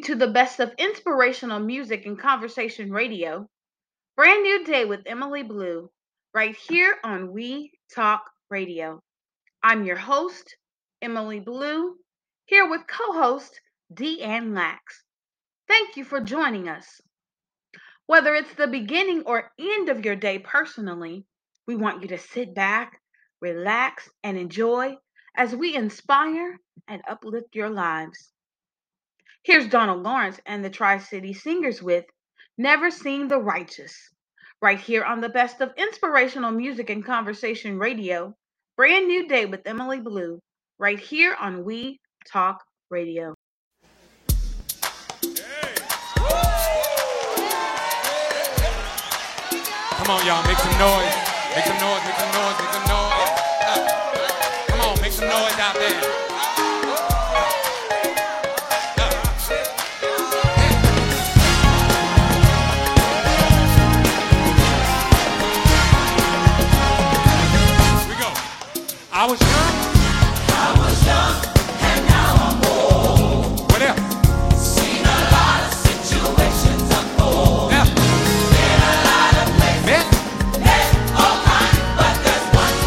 to the best of inspirational music and conversation radio. Brand new day with Emily Blue, right here on We Talk Radio. I'm your host, Emily Blue, here with co host Deanne Lax. Thank you for joining us. Whether it's the beginning or end of your day personally, we want you to sit back, relax, and enjoy as we inspire and uplift your lives. Here's Donald Lawrence and the Tri City Singers with Never Seen the Righteous, right here on the best of inspirational music and conversation radio. Brand new day with Emily Blue, right here on We Talk Radio. Come on, y'all, make some noise. Make some noise, make some noise, make some noise. Come on, make some noise out there. I was young, and now I'm old. What else? Seen a lot of situations unfold. Yeah. Been a lot of places. Met all kinds, but there's one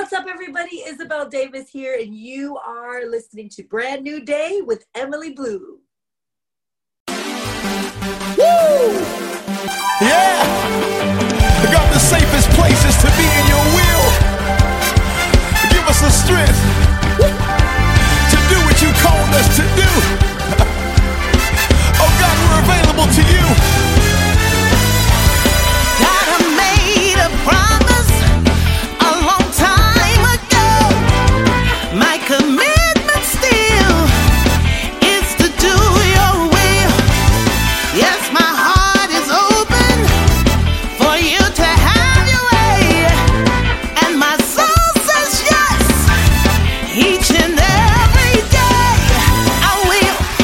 What's up, everybody? Isabel Davis here, and you are listening to Brand New Day with Emily Blue. Woo! Yeah! I got the safest places to be in your will. Give us the strength to do what you called us to do. Oh God, we're available to you. God, I made a promise a long time ago. My commitment still is to do your will. Yes, my heart is open for you to have your way. And my soul says yes, each and every day. I will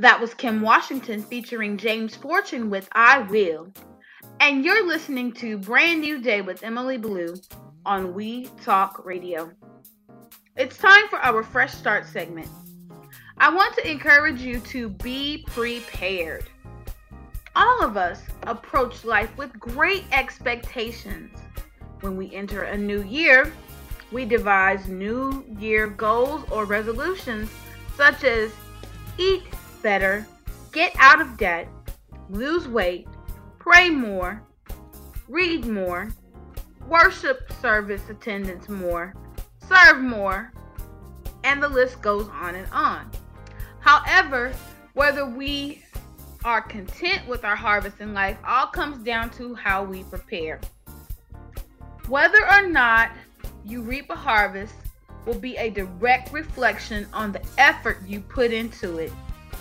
That was Kim Washington featuring James Fortune with I Will. And you're listening to Brand New Day with Emily Blue on We Talk Radio. It's time for our Fresh Start segment. I want to encourage you to be prepared. All of us approach life with great expectations. When we enter a new year, we devise New Year goals or resolutions such as eat better, get out of debt, lose weight, pray more, read more, worship service attendance more, serve more, and the list goes on and on. However, whether we are content with our harvest in life all comes down to how we prepare. Whether or not you reap a harvest will be a direct reflection on the effort you put into it.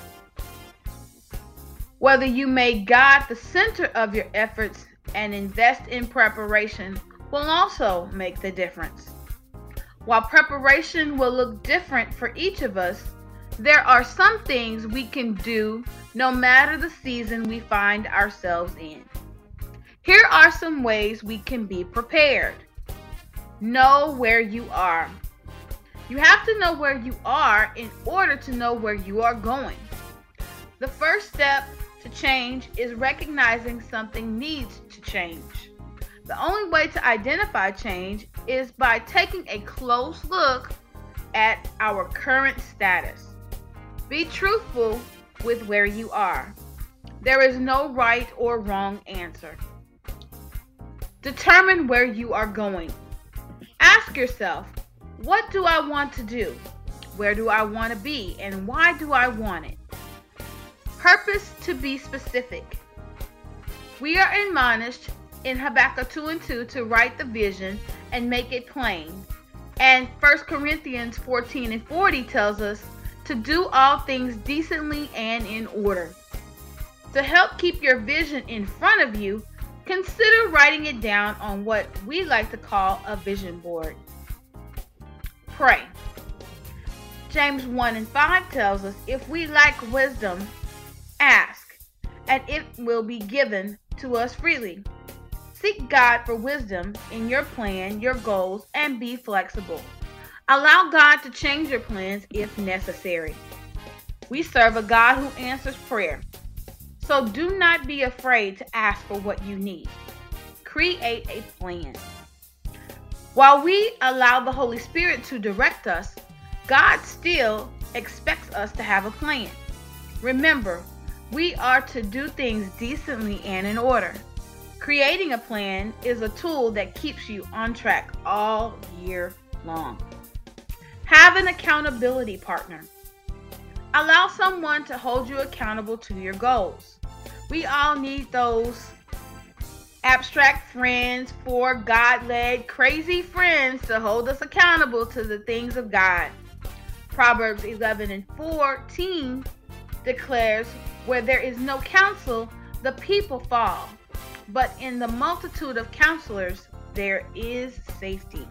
Whether you make God the center of your efforts and invest in preparation will also make the difference. While preparation will look different for each of us, there are some things we can do no matter the season we find ourselves in. Here are some ways we can be prepared. Know where you are. You have to know where you are in order to know where you are going. The first step to change is recognizing something needs to change. The only way to identify change is by taking a close look at our current status. Be truthful with where you are. There is no right or wrong answer. Determine where you are going. Ask yourself, what do I want to do? Where do I want to be? And why do I want it? Purpose to be specific. We are admonished in Habakkuk 2:2 to write the vision and make it plain. And 1 Corinthians 14:40 tells us to do all things decently and in order. To help keep your vision in front of you, consider writing it down on what we like to call a vision board. Pray. James 1:5 tells us if we lack wisdom, ask, and it will be given to us freely. Seek God for wisdom in your plan, your goals, and be flexible. Allow God to change your plans if necessary. We serve a God who answers prayer. So do not be afraid to ask for what you need. Create a plan. While we allow the Holy Spirit to direct us, God still expects us to have a plan. Remember, we are to do things decently and in order. Creating a plan is a tool that keeps you on track all year long. Have an accountability partner. Allow someone to hold you accountable to your goals. We all need those abstract friends, for God-led, crazy friends to hold us accountable to the things of God. Proverbs 11:14 declares, where there is no counsel, the people fall, but in the multitude of counselors, there is safety.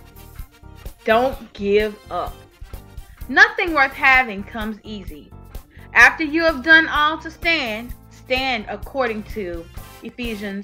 Don't give up. Nothing worth having comes easy. After you have done all to stand, stand according to Ephesians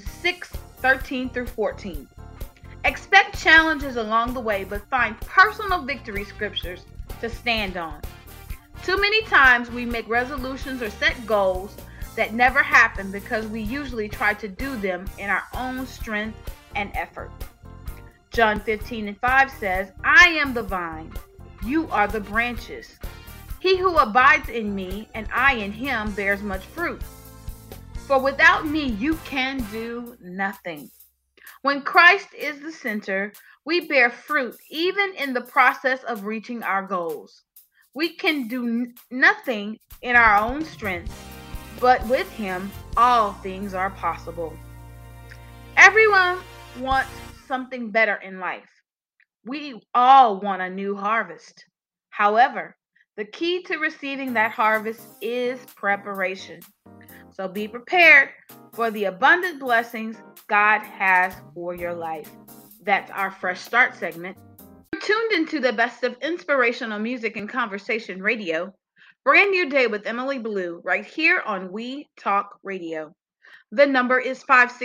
6:13-14. Expect challenges along the way, but find personal victory scriptures to stand on. Too many times we make resolutions or set goals that never happen because we usually try to do them in our own strength and effort. John 15:5 says, I am the vine, you are the branches. He who abides in me and I in him bears much fruit. For without me you can do nothing. When Christ is the center, we bear fruit even in the process of reaching our goals. We can do nothing in our own strength, but with him all things are possible. Everyone wants something better in life. We all want a new harvest. However, the key to receiving that harvest is preparation. So be prepared for the abundant blessings God has for your life. That's our Fresh Start segment. You're tuned into the best of inspirational music and conversation radio. Brand New Day with Emily Blue, right here on We Talk Radio. The number is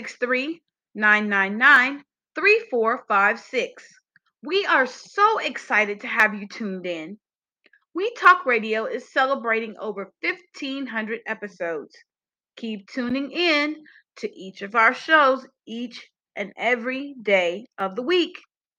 563-999-3456. We are so excited to have you tuned in. We Talk Radio is celebrating over 1,500 episodes. Keep tuning in to each of our shows each and every day of the week.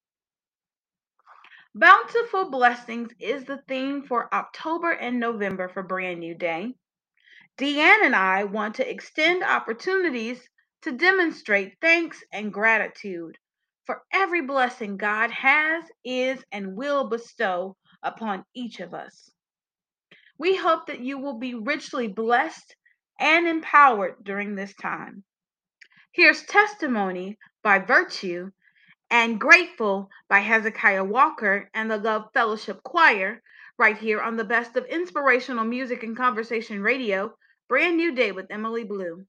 Bountiful Blessings is the theme for October and November for Brand New Day. Deanne and I want to extend opportunities to demonstrate thanks and gratitude for every blessing God has, is, and will bestow upon each of us. We hope that you will be richly blessed and empowered during this time. Here's Testimony by Virtue and Grateful by Hezekiah Walker and the Love Fellowship Choir, right here on the best of inspirational music and conversation radio, Brand New Day with Emily Blue.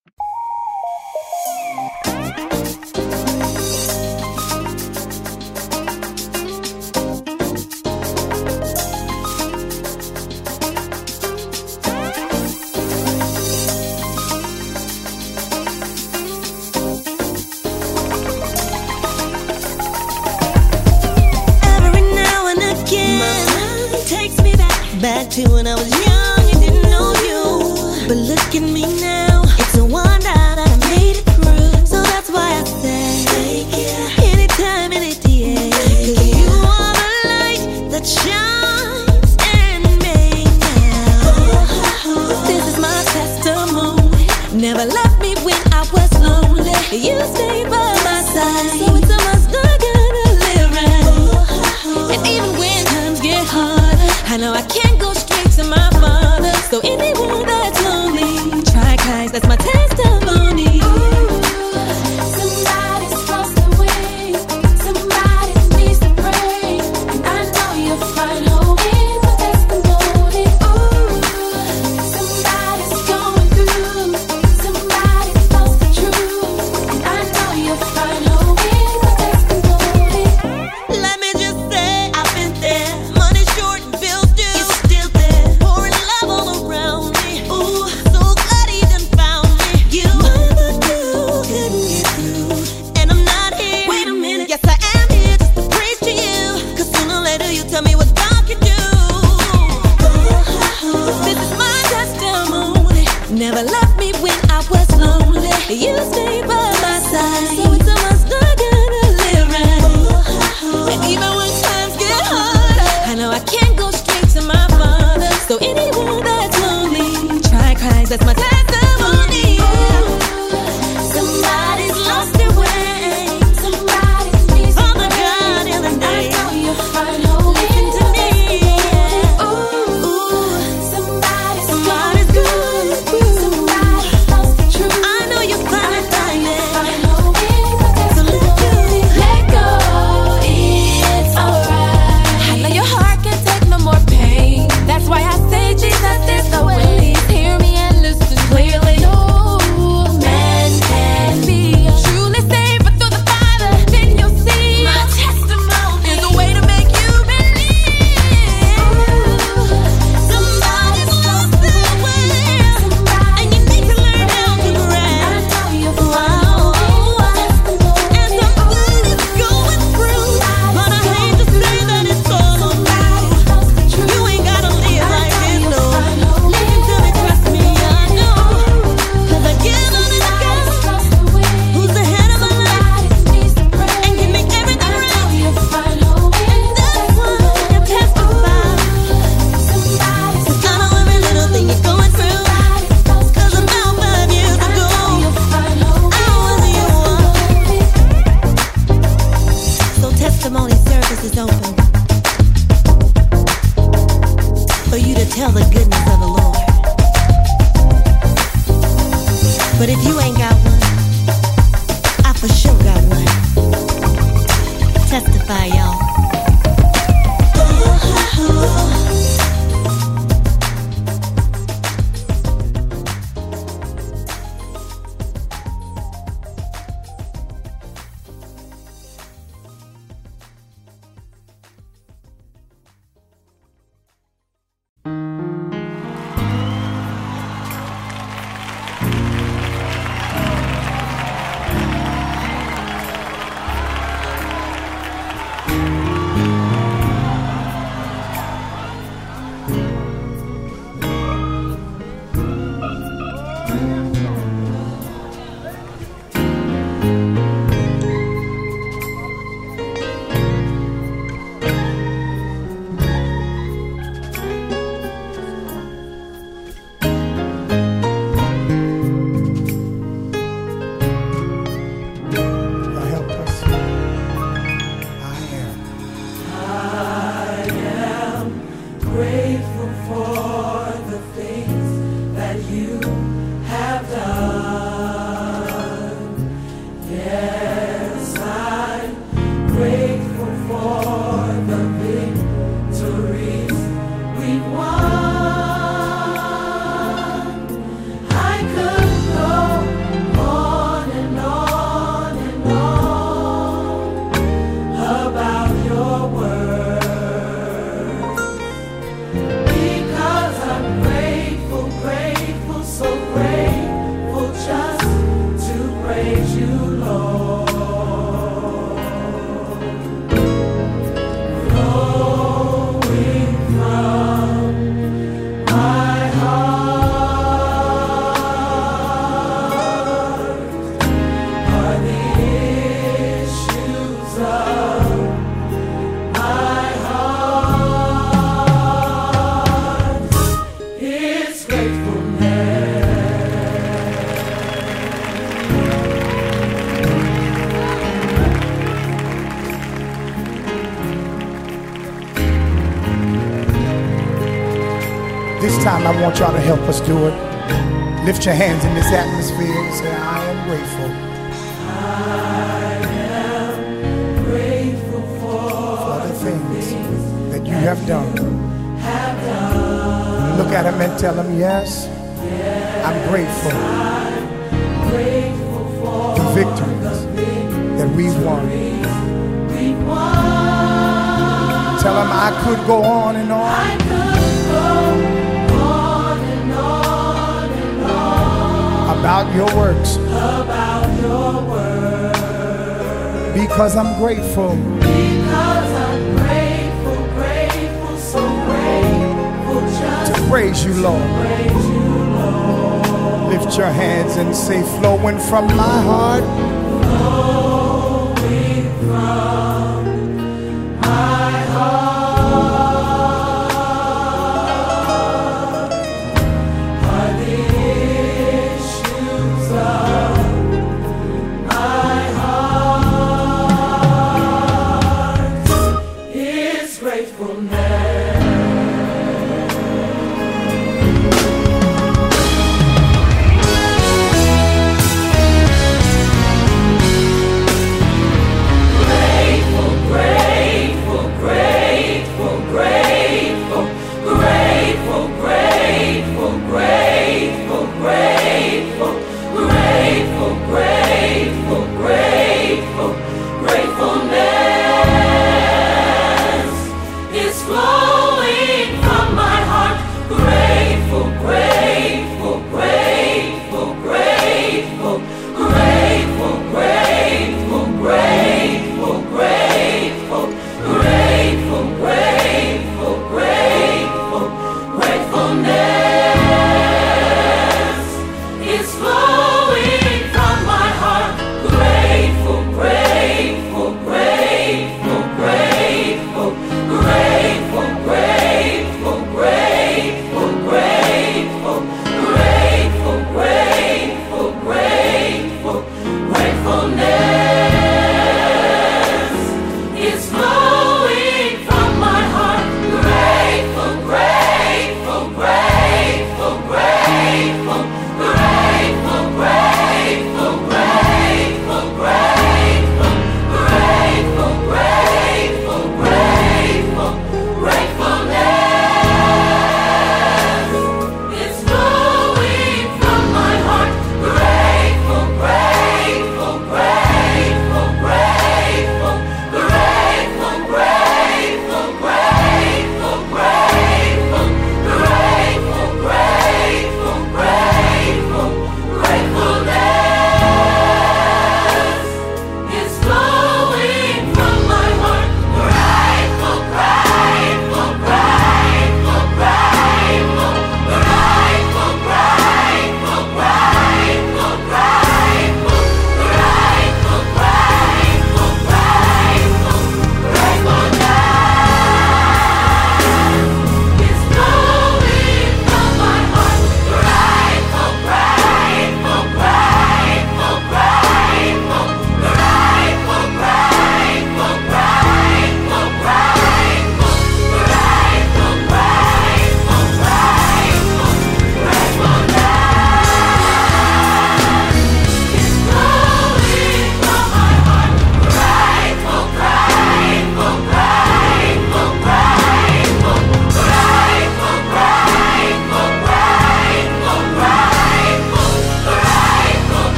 Back to when I was young and didn't know you. But look at me now, it's a wonder that I made it through. So that's why I say thank you, anytime, any day. 'Cause you are the light that shines in me now. This is my testimony. Never left me when I was lonely. You stayed by my side, so it's a must I gotta live right. And even when times get harder, I know I can't go straight to my Father. So anyone that's lonely, try Christ, that's my testimony. Somebody's lost away, somebody needs to pray, and I know you'll find hope in my testimony. Somebody's going through, somebody's lost the truth, and I know you'll find hope in my testimony. Let me just say, I've been there. Money short and bills due, it's still there. Pouring love all around me. Ooh, so glad he done found me. You never knew, couldn't get through. And I'm not here. Wait a minute. Yes, I am here just to preach to you. 'Cause sooner or later you tell me what God can do. This is my testimony. Never left me when I was lonely. You stayed by my side, so it's a must I gotta live right. And even when times get harder, I know I can't go straight to my Father. So anyone that's lonely, try Christ, that's my testimony. Somebody's lost their way, somebody needs to Father pray, God, in the and I name, know you'll find hope in listen to my me. Ooh, somebody's Somebody's going good. through, somebody's lost the truth. I know you find it, find Find it. hope in my So let testimony. go. Let go, it's alright. I know your heart can't take no more pain. That's why I say Jesus is the way. Hear me and listen clearly. No man can be truly saved but through the Father. Then you'll see my testimony is a way to make you believe. Somebody's lost their way, And you need to learn how to I rest. know you'll find hope in my testimony. And somebody's going through, but I hate to say that it's all on Somebody's lost the truth. you. You ain't gotta live I like know this, you'll no. find hope Listen to me, trust me, I know. 'Cause I give on this God Somebody's lost the way. who's the head of my life Somebody needs to pray. and can make everything I know right. you'll find hope in my That's why I testimony. testify. Somebody's 'Cause I know every little thing you're going through. lost the 'Cause truth. about 5 years I ago, know you'll find hope I in was my you one. testimony. So testimony service is open for you to tell the goodness of the Lord. But if you ain't got one, I for sure got one. Testify, y'all. This time I want y'all to help us do it. Lift your hands in this atmosphere and say, I am grateful. For the things that you have done. Look at him and tell him, yes, I'm grateful. The victories that we've won. Tell him I could go on and on. About your works. Because I'm grateful. So grateful just to praise you, Lord. Lift your hands and say, flowing from my heart. Flowing from my heart are the issues of my heart. His gratefulness.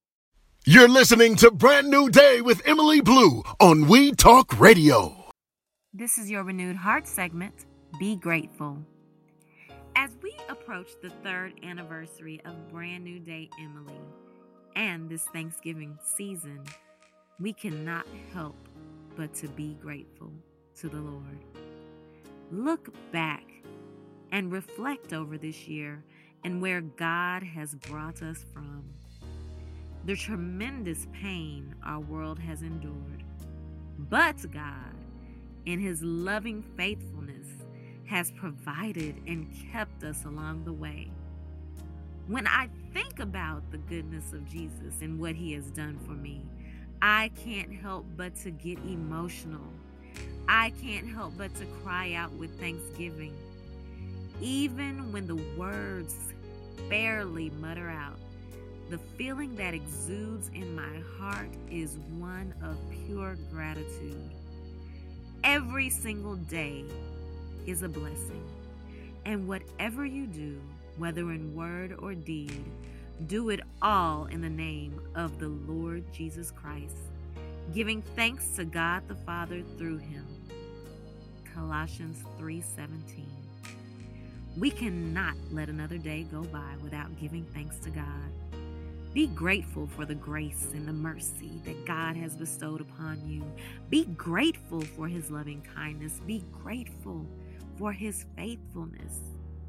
You're listening to Brand New Day with Emily Blue on We Talk Radio. This is your Renewed Heart segment, Be Grateful. As we approach the 3rd anniversary of Brand New Day Emily and this Thanksgiving season, we cannot help but to be grateful to the Lord. Look back and reflect over this year and where God has brought us from. The tremendous pain our world has endured. But God, in His loving faithfulness, has provided and kept us along the way. When I think about the goodness of Jesus and what He has done for me, I can't help but to get emotional. I can't help but to cry out with thanksgiving. Even when the words barely mutter out, the feeling that exudes in my heart is one of pure gratitude. Every single day is a blessing. And whatever you do, whether in word or deed, do it all in the name of the Lord Jesus Christ, giving thanks to God the Father through Him. Colossians 3:17. We cannot let another day go by without giving thanks to God. Be grateful for the grace and the mercy that God has bestowed upon you. Be grateful for His loving kindness. Be grateful for His faithfulness.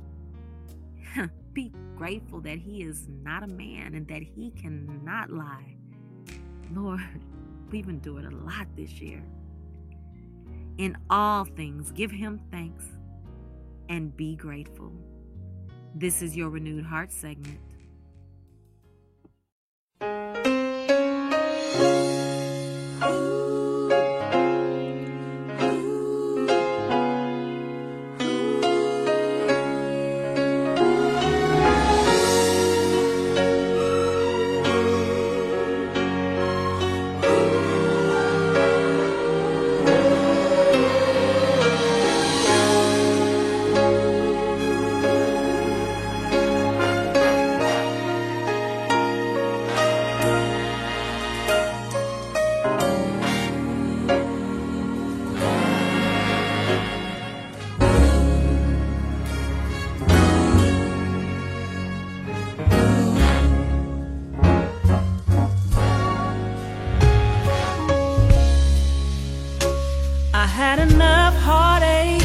Be grateful that He is not a man and that He cannot lie. Lord, we've endured a lot this year. In all things, give Him thanks and be grateful. This is your Renewed Heart segment. I had enough heartache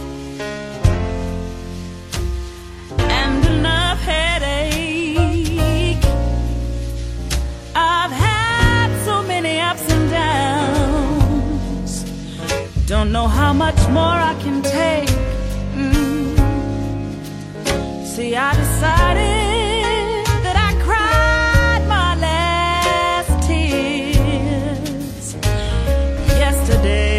and enough headache. I've had so many ups and downs. Don't know how much more I can take. See, I decided that I cried my last tears yesterday.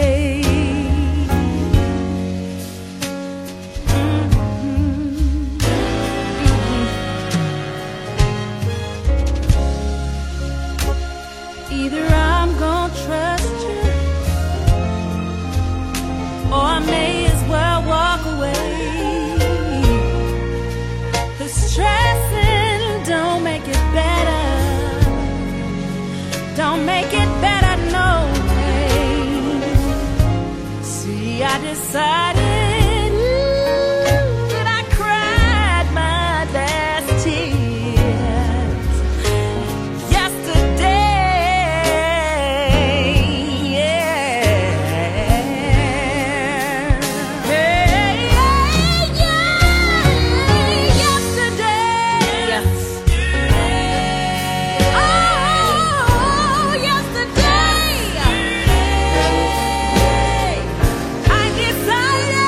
Either I'm gonna trust you, or I may as well walk away. The stressing don't make it better. Don't make it better, no way. See, I decided that I cried my last tears yesterday. I decided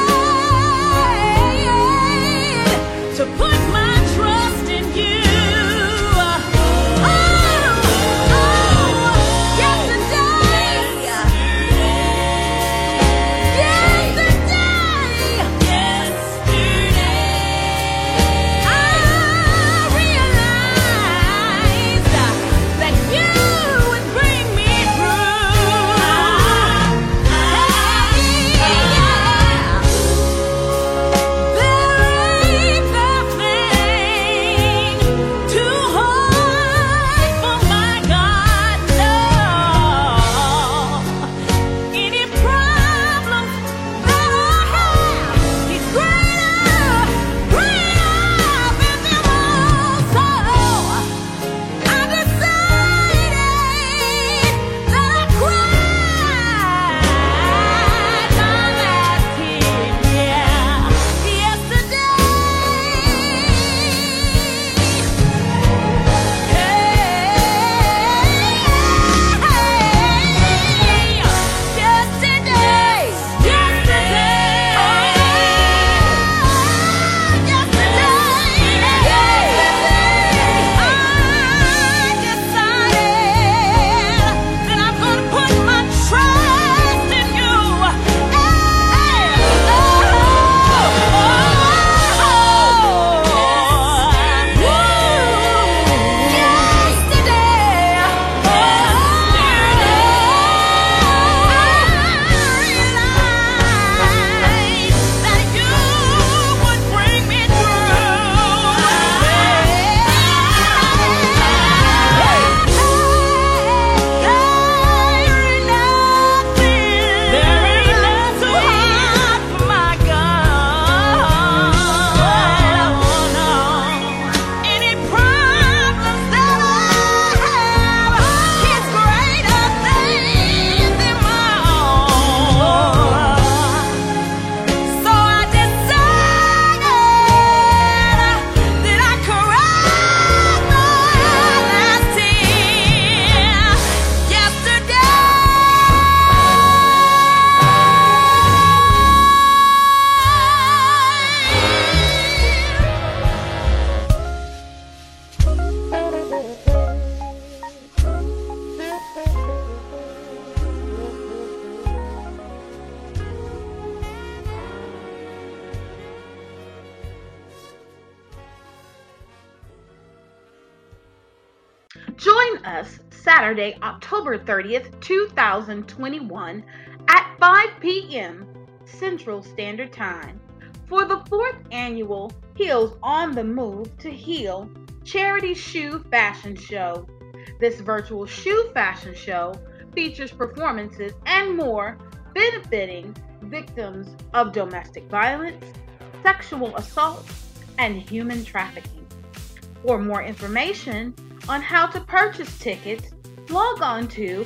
Join us Saturday, October 30th, 2021 at 5 p.m. Central Standard Time for the 4th annual Heels on the Move to Heal Charity Shoe Fashion Show. This virtual shoe fashion show features performances and more benefiting victims of domestic violence, sexual assault, and human trafficking. For more information on how to purchase tickets, log on to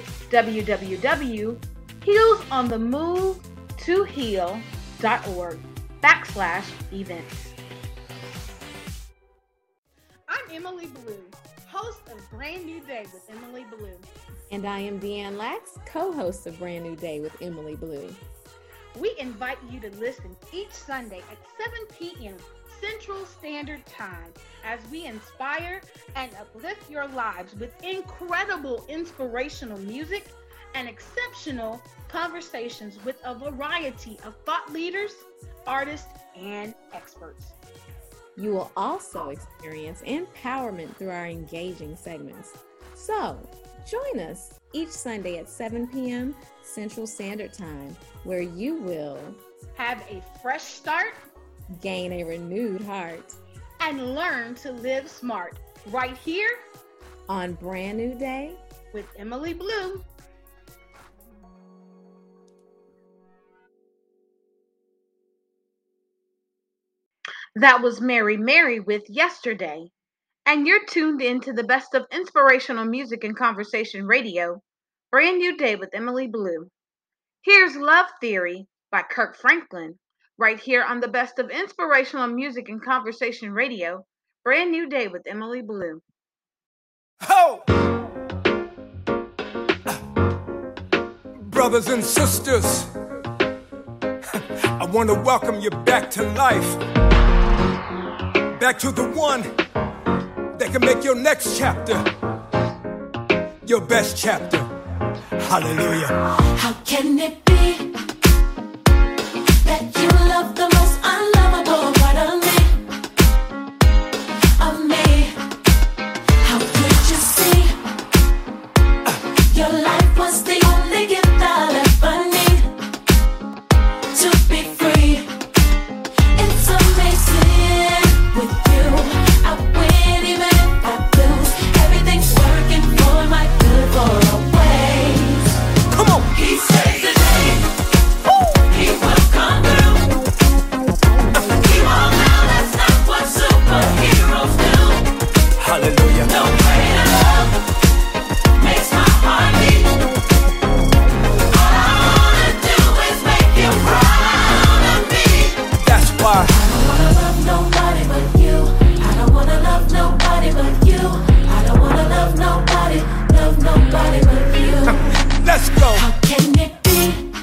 www.heelsonthemovetoheal.org/events. I'm Emily Blue, host of Brand New Day with Emily Blue. And I am Deanne Lax, co-host of Brand New Day with Emily Blue. We invite you to listen each Sunday at 7 p.m. Central Standard Time as we inspire and uplift your lives with incredible inspirational music and exceptional conversations with a variety of thought leaders, artists, and experts. You will also experience empowerment through our engaging segments. So, join us each Sunday at 7 p.m. Central Standard Time, where you will have a fresh start, gain a renewed heart, and learn to live smart right here on Brand New Day with Emily Blue. That was Mary Mary with Yesterday. And you're tuned in to the best of inspirational music and conversation radio, Brand New Day with Emily Blue. Here's Love Theory by Kirk Franklin, right here on the best of inspirational music and conversation radio, Brand New Day with Emily Blue. Ho! Brothers and sisters, I want to welcome you back to life. Back to the one that can make your next chapter your best chapter. Hallelujah. How can it be that you love the most unlovable part of me? How could you see your life was the only gift I'll ever need to be free? It's amazing with you. I win even if I lose. Everything's working for my good for always. Come on. He saves the day. He will come through. He won't now. That's not what superheroes do. Hallelujah. No greater love makes my heart beat. All I wanna do is make you proud of me. That's why I don't wanna love nobody but you. I don't wanna love nobody but you. I don't wanna love nobody but you. let's go. How can it be?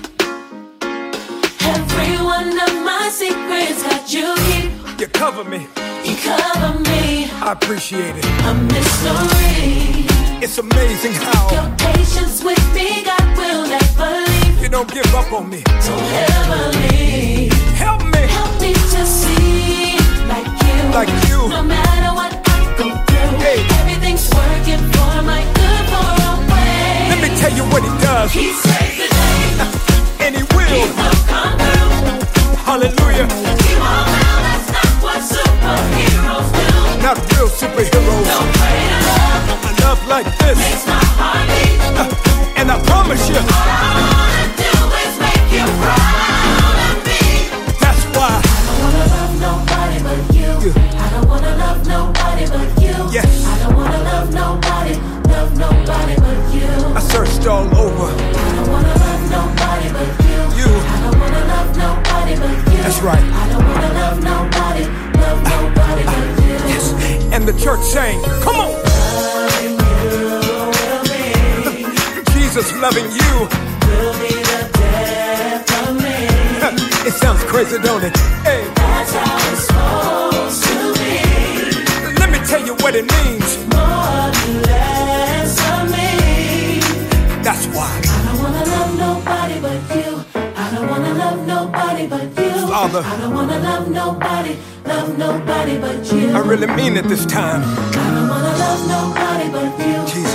Every one of my secrets that you keep, You cover me. you cover me. I appreciate it. A mystery. It's amazing Your how patience with me, God will never leave. you don't give up on me. Don't ever leave. Help me Help me to see like you. like you. No matter what I go through, Hey. everything's working for my good for always. Let me tell you what he does. He saves the day. And he He will. will come through. Hallelujah. He won't now. That's not what superheroes do. Not real superheroes. No greater love A love like this. makes my heart beat. And I promise you, All I wanna do is make you proud of me. that's why. I don't wanna love nobody but you. I don't wanna love nobody but you. Yes. I don't wanna love nobody but you. I searched all over. I don't wanna love nobody but you. You. I don't wanna love nobody but you. That's right. I don't wanna love nobody but you. Yes. And the church sang, come on. Jesus loving you. Will be the death of me. It sounds crazy, don't it? Hey, That's how it's supposed to be. let me tell you what it means. More than less of me. That's why. I don't wanna love nobody but you. I don't wanna love nobody but you. Father. I don't wanna love nobody but you. I really mean it this time. I don't wanna love nobody but you. Jesus.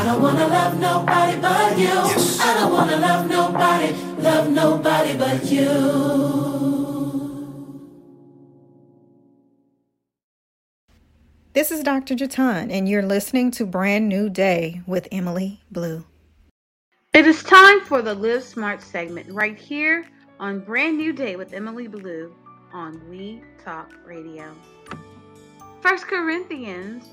don't wanna love nobody but you. Yes. I don't wanna love nobody but you. This is Dr. Jatan, and you're listening to Brand New Day with Emily Blue. It is time for the Live Smart segment right here on Brand New Day with Emily Blue on We Talk Radio. 1 Corinthians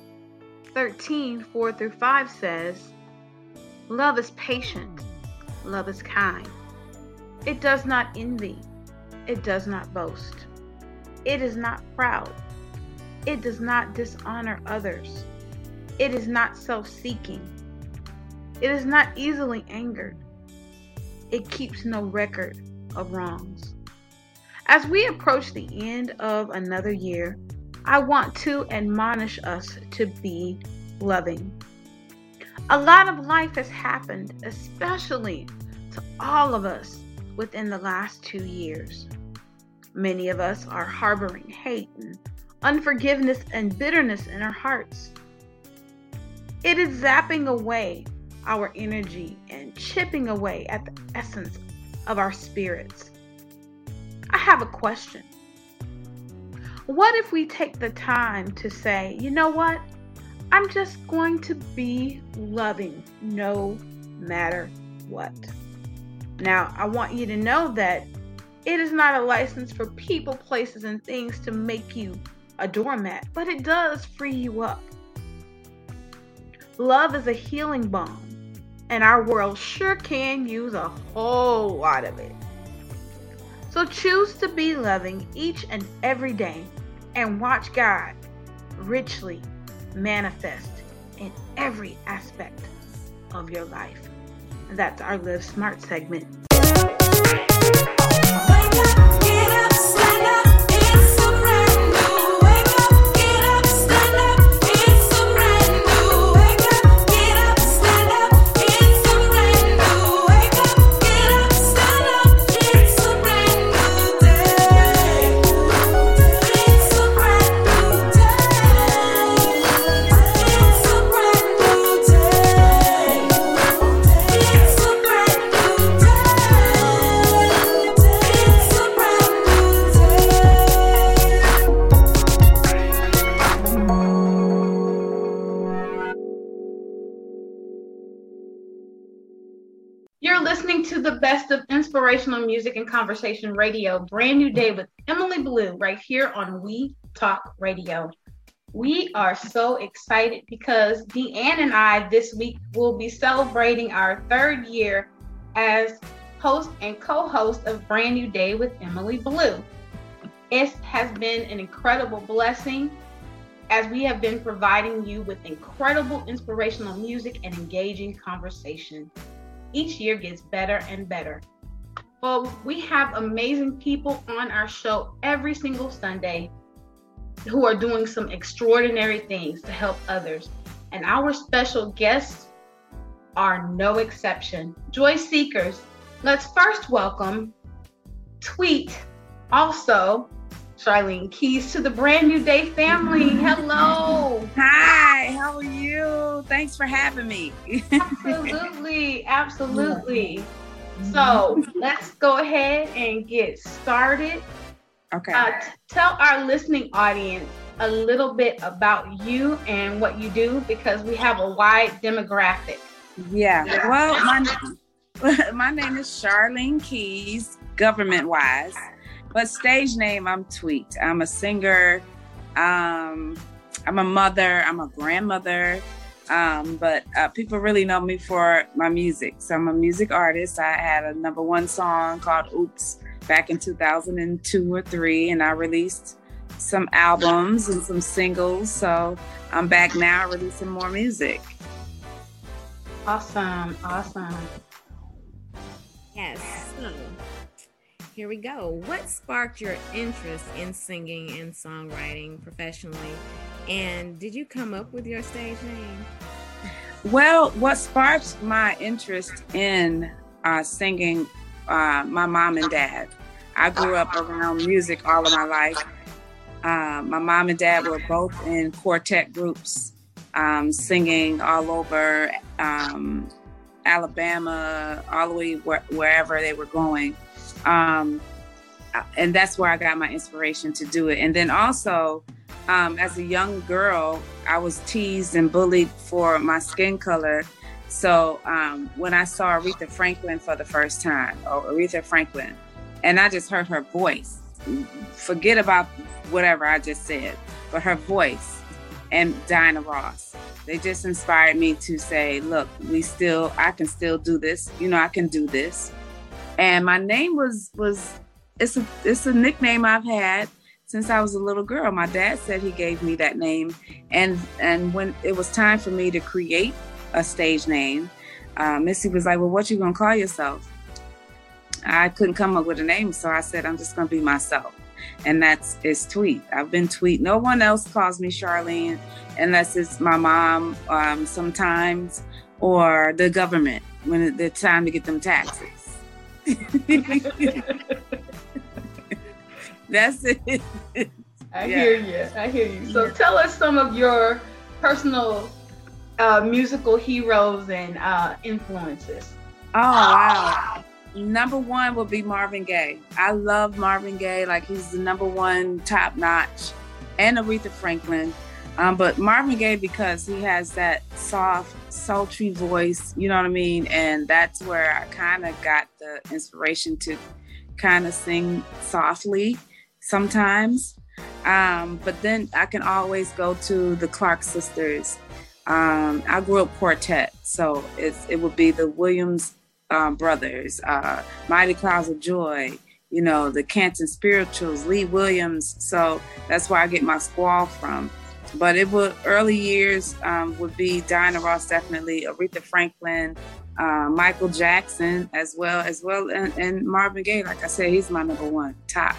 13:4-5 says, love is patient, love is kind. It does not envy, it does not boast. It is not proud. It does not dishonor others. It is not self-seeking. It is not easily angered. It keeps no record of wrongs. As we approach the end of another year, I want to admonish us to be loving. A lot of life has happened, especially to all of us within the last 2 years. Many of us are harboring hate and unforgiveness and bitterness in our hearts. It is zapping away our energy and chipping away at the essence of our spirits. I have a question. What if we take the time to say, you know what? I'm just going to be loving no matter what. Now, I want you to know that it is not a license for people, places, and things to make you a doormat, but it does free you up. Love is a healing balm, and our world sure can use a whole lot of it. So choose to be loving each and every day and watch God richly manifest in every aspect of your life. And that's our Live Smart segment. You're listening to the best of inspirational music and conversation radio, Brand New Day with Emily Blue, right here on We Talk Radio. We are so excited because Deanne and I this week will be celebrating our 3rd year as host and co-host of Brand New Day with Emily Blue. It has been an incredible blessing as we have been providing you with incredible inspirational music and engaging conversation. Each year gets better and better. Well, we have amazing people on our show every single Sunday who are doing some extraordinary things to help others. And our special guests are no exception. Joy Seekers. Let's first welcome Tweet, also Charlene Keys, to the Brand New Day family. Hello. Hi, how are you? Thanks for having me. Absolutely. So let's go ahead and get started. Okay. Tell our listening audience a little bit about you and what you do, because we have a wide demographic. Yeah. Well, my name is Charlene Keys, government-wise, but stage name, I'm Tweet. I'm a singer. I'm a mother. I'm a grandmother. But people really know me for my music. So I'm a music artist. I had a #1 song called Oops back in 2002 or 3, and I released some albums and some singles. So I'm back now releasing more music. Awesome. Yes. So here we go. What sparked your interest in singing and songwriting professionally? And did you come up with your stage name? Well, what sparked my interest in singing, my mom and dad. I grew up around music all of my life. My mom and dad were both in quartet groups, singing all over Alabama, all the way wherever they were going. And that's where I got my inspiration to do it. And then also, as a young girl, I was teased and bullied for my skin color. So when I saw Aretha Franklin for the first time, and I just heard her voice, forget about whatever I just said, but her voice and Diana Ross, they just inspired me to say, look, I can still do this. I can do this. And my name it's a nickname I've had since I was a little girl. My dad said he gave me that name. And when it was time for me to create a stage name, Missy was like, well, what you gonna call yourself? I couldn't come up with a name, so I said, I'm just gonna be myself. And it's Tweet. I've been Tweet. No one else calls me Charlene unless it's my mom sometimes, or the government when it's time to get them taxes. That's it. I hear you. So tell us some of your personal musical heroes and influences. Oh, wow. Number one would be Marvin Gaye. I love Marvin Gaye. Like, he's the number one, top notch. And Aretha Franklin. But Marvin Gaye, because he has that soft, sultry voice, you know what I mean? And that's where I kind of got the inspiration to kind of sing softly sometimes. But then I can always go to the Clark sisters. I grew up quartet, so it would be the Williams brothers, Mighty Clouds of Joy, the Canton Spirituals, Lee Williams. So that's where I get my squall from. But early years would be Diana Ross, definitely, Aretha Franklin, Michael Jackson as well, and Marvin Gaye. Like I said, he's my number one, top.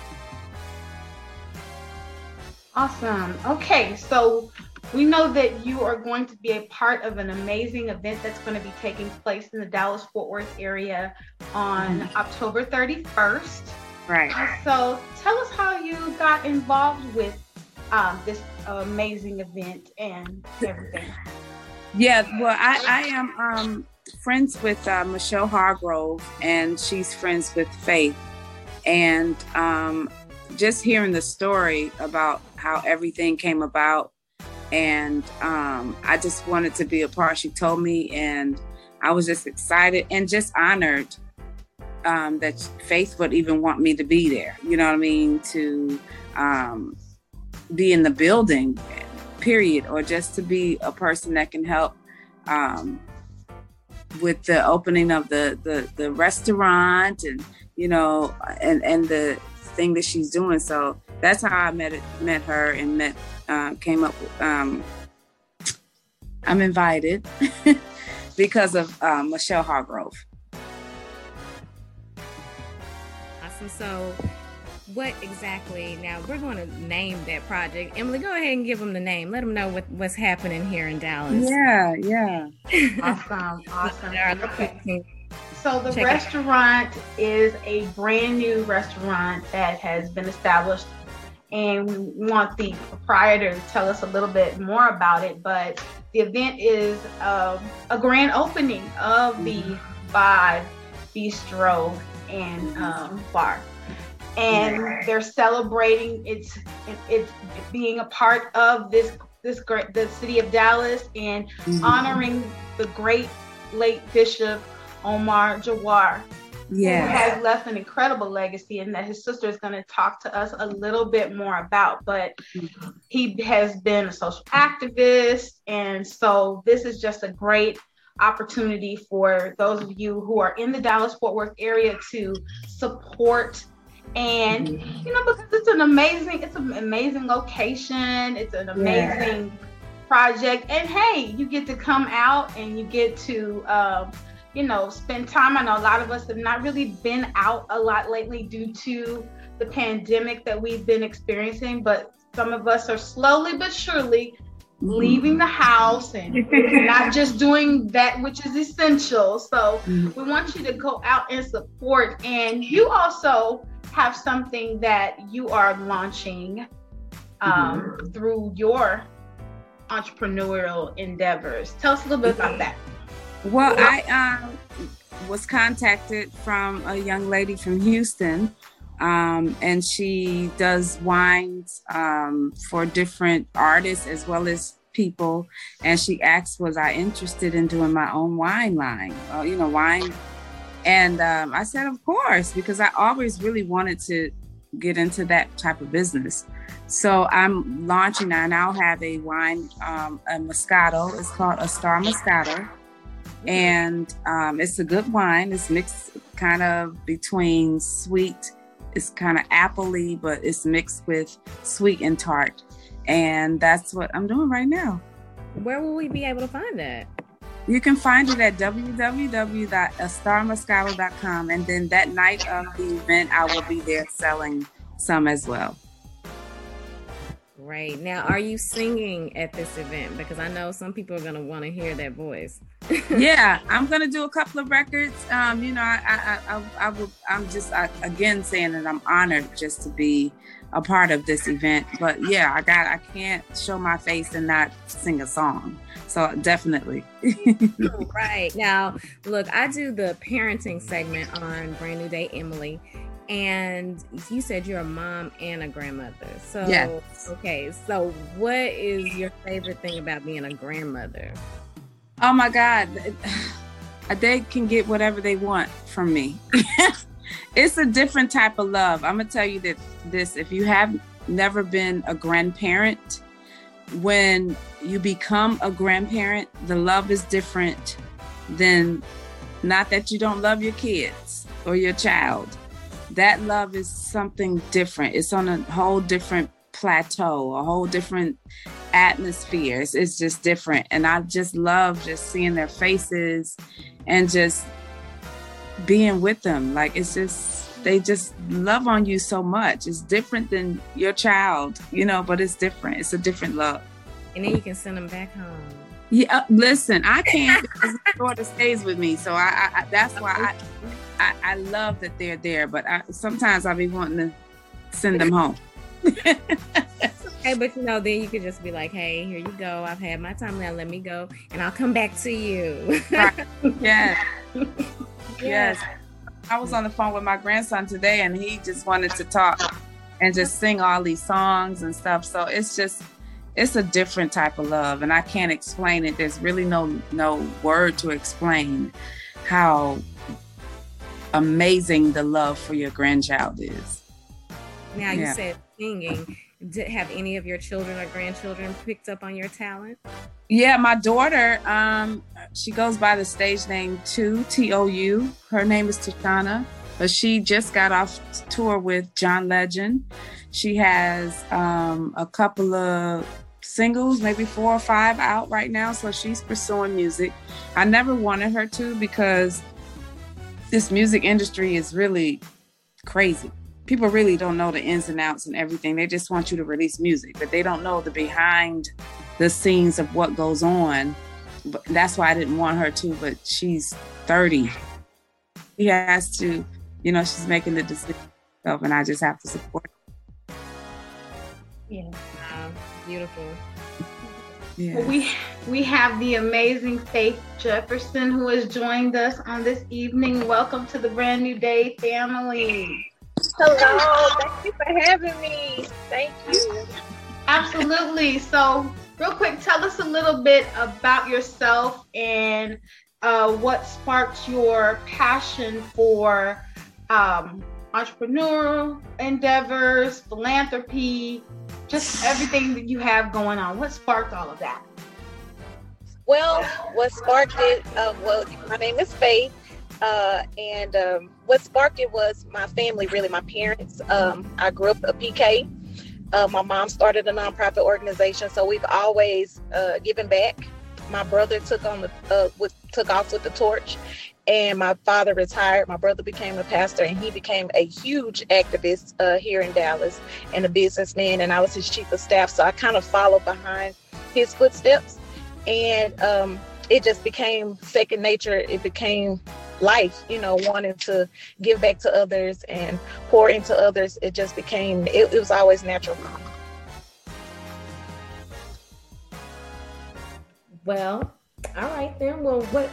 Awesome. Okay, so we know that you are going to be a part of an amazing event that's going to be taking place in the Dallas-Fort Worth area on October 31st. Right. So tell us how you got involved with this amazing event and everything. Yeah, well, I am friends with Michelle Hargrove, and she's friends with Faith. And just hearing the story about how everything came about, and I just wanted to be a part. She told me, and I was just excited and just honored that Faith would even want me to be there. You know what I mean? To be in the building, period, or just to be a person that can help with the opening of the restaurant, and and the thing that she's doing. So that's how I met her and came up with I'm invited because of Michelle Hargrove. Awesome. So what exactly, now we're going to name that project. Emily, go ahead and give them the name. Let them know what's happening here in Dallas. Yeah. Awesome. Okay. So the restaurant is a brand new restaurant that has been established, and we want the proprietor to tell us a little bit more about it. But the event is a grand opening of the Vibe Bistro and Bar. And they're celebrating it's being a part of the city of Dallas, and honoring the great late Bishop Omar Jawar, who has left an incredible legacy, and that his sister is going to talk to us a little bit more about. But he has been a social activist, and so this is just a great opportunity for those of you who are in the Dallas-Fort Worth area to support. And because it's an amazing location, it's an amazing project, and hey, you get to come out and you get to spend time. I know a lot of us have not really been out a lot lately due to the pandemic that we've been experiencing, but some of us are slowly but surely leaving the house and not just doing that which is essential. So we want you to go out and support. And you also have something that you are launching through your entrepreneurial endeavors. Tell us a little bit about that. Well, I was contacted from a young lady from Houston, and she does wines for different artists as well as people. And she asked, was I interested in doing my own wine line? Wine. And I said, of course, because I always really wanted to get into that type of business. So I'm launching, and I'll have a wine, a Moscato. It's called a Star Moscato. And it's a good wine. It's mixed kind of between sweet. It's kind of appley, but it's mixed with sweet and tart. And that's what I'm doing right now. Where will we be able to find that? You can find it at www.astarmoscato.com. And then that night of the event, I will be there selling some as well. Right. Now, are you singing at this event? Because I know some people are going to want to hear that voice. Yeah, I'm going to do a couple of records. I'm just again saying that I'm honored just to be a part of this event. But yeah, I can't show my face and not sing a song. So definitely. Right. Now, look, I do the parenting segment on Brand New Day Emily. And you said you're a mom and a grandmother. So, yeah. Okay. So what is your favorite thing about being a grandmother? Oh my God. They can get whatever they want from me. It's a different type of love. I'm going to tell you this, if you have never been a grandparent, when you become a grandparent, the love is different than, not that you don't love your kids or your child. That love is something different. It's on a whole different plateau, a whole different atmosphere. It's just different. And I just love just seeing their faces and just being with them. Like, it's just, they just love on you so much. It's different than your child, but it's different. It's a different love. And then you can send them back home. Yeah, listen, I can't because my daughter stays with me. So I that's why I love that they're there. But sometimes I'll be wanting to send them home. Okay, but then you could just be like, hey, here you go. I've had my time now. Let me go. And I'll come back to you. Right. Yes. Yes. I was on the phone with my grandson today, and he just wanted to talk and just sing all these songs and stuff. So it's a different type of love, and I can't explain it. There's really no word to explain how amazing the love for your grandchild is. Now, you said singing. Have any of your children or grandchildren picked up on your talent? Yeah, my daughter, she goes by the stage name Tou. Her name is Tashana, but she just got off tour with John Legend. She has a couple of singles, maybe 4 or 5 out right now, so she's pursuing music. I never wanted her to because this music industry is really crazy. People really don't know the ins and outs and everything. They just want you to release music, but they don't know the behind the scenes of what goes on. But that's why I didn't want her to, but she's 30. She has to, she's making the decision herself, and I just have to support her. Yeah. Beautiful. Yeah. Well, we have the amazing Faith Jefferson who has joined us on this evening. Welcome to the Brand New Day family. Hello, thank you for having me. Thank you. Absolutely. So, real quick, tell us a little bit about yourself and what sparked your passion for entrepreneurial endeavors, philanthropy, just everything that you have going on. What sparked all of that? Well, what sparked it, my name is Faith. And what sparked it was my family, really, my parents. I grew up a PK. My mom started a nonprofit organization, so we've always given back. My brother took off with the torch, and my father retired. My brother became a pastor, and he became a huge activist here in Dallas and a businessman, and I was his chief of staff, so I kind of followed behind his footsteps. And it just became second nature. It became life, wanting to give back to others and pour into others. It just became, it was always natural. Well, All right then. Well, what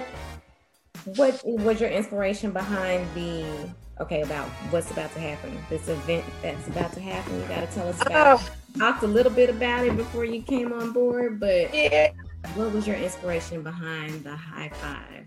was your inspiration behind about what's about to happen? This event that's about to happen. You got to tell us about. Talked a little bit about it before you came on board, but what was your inspiration behind the high five?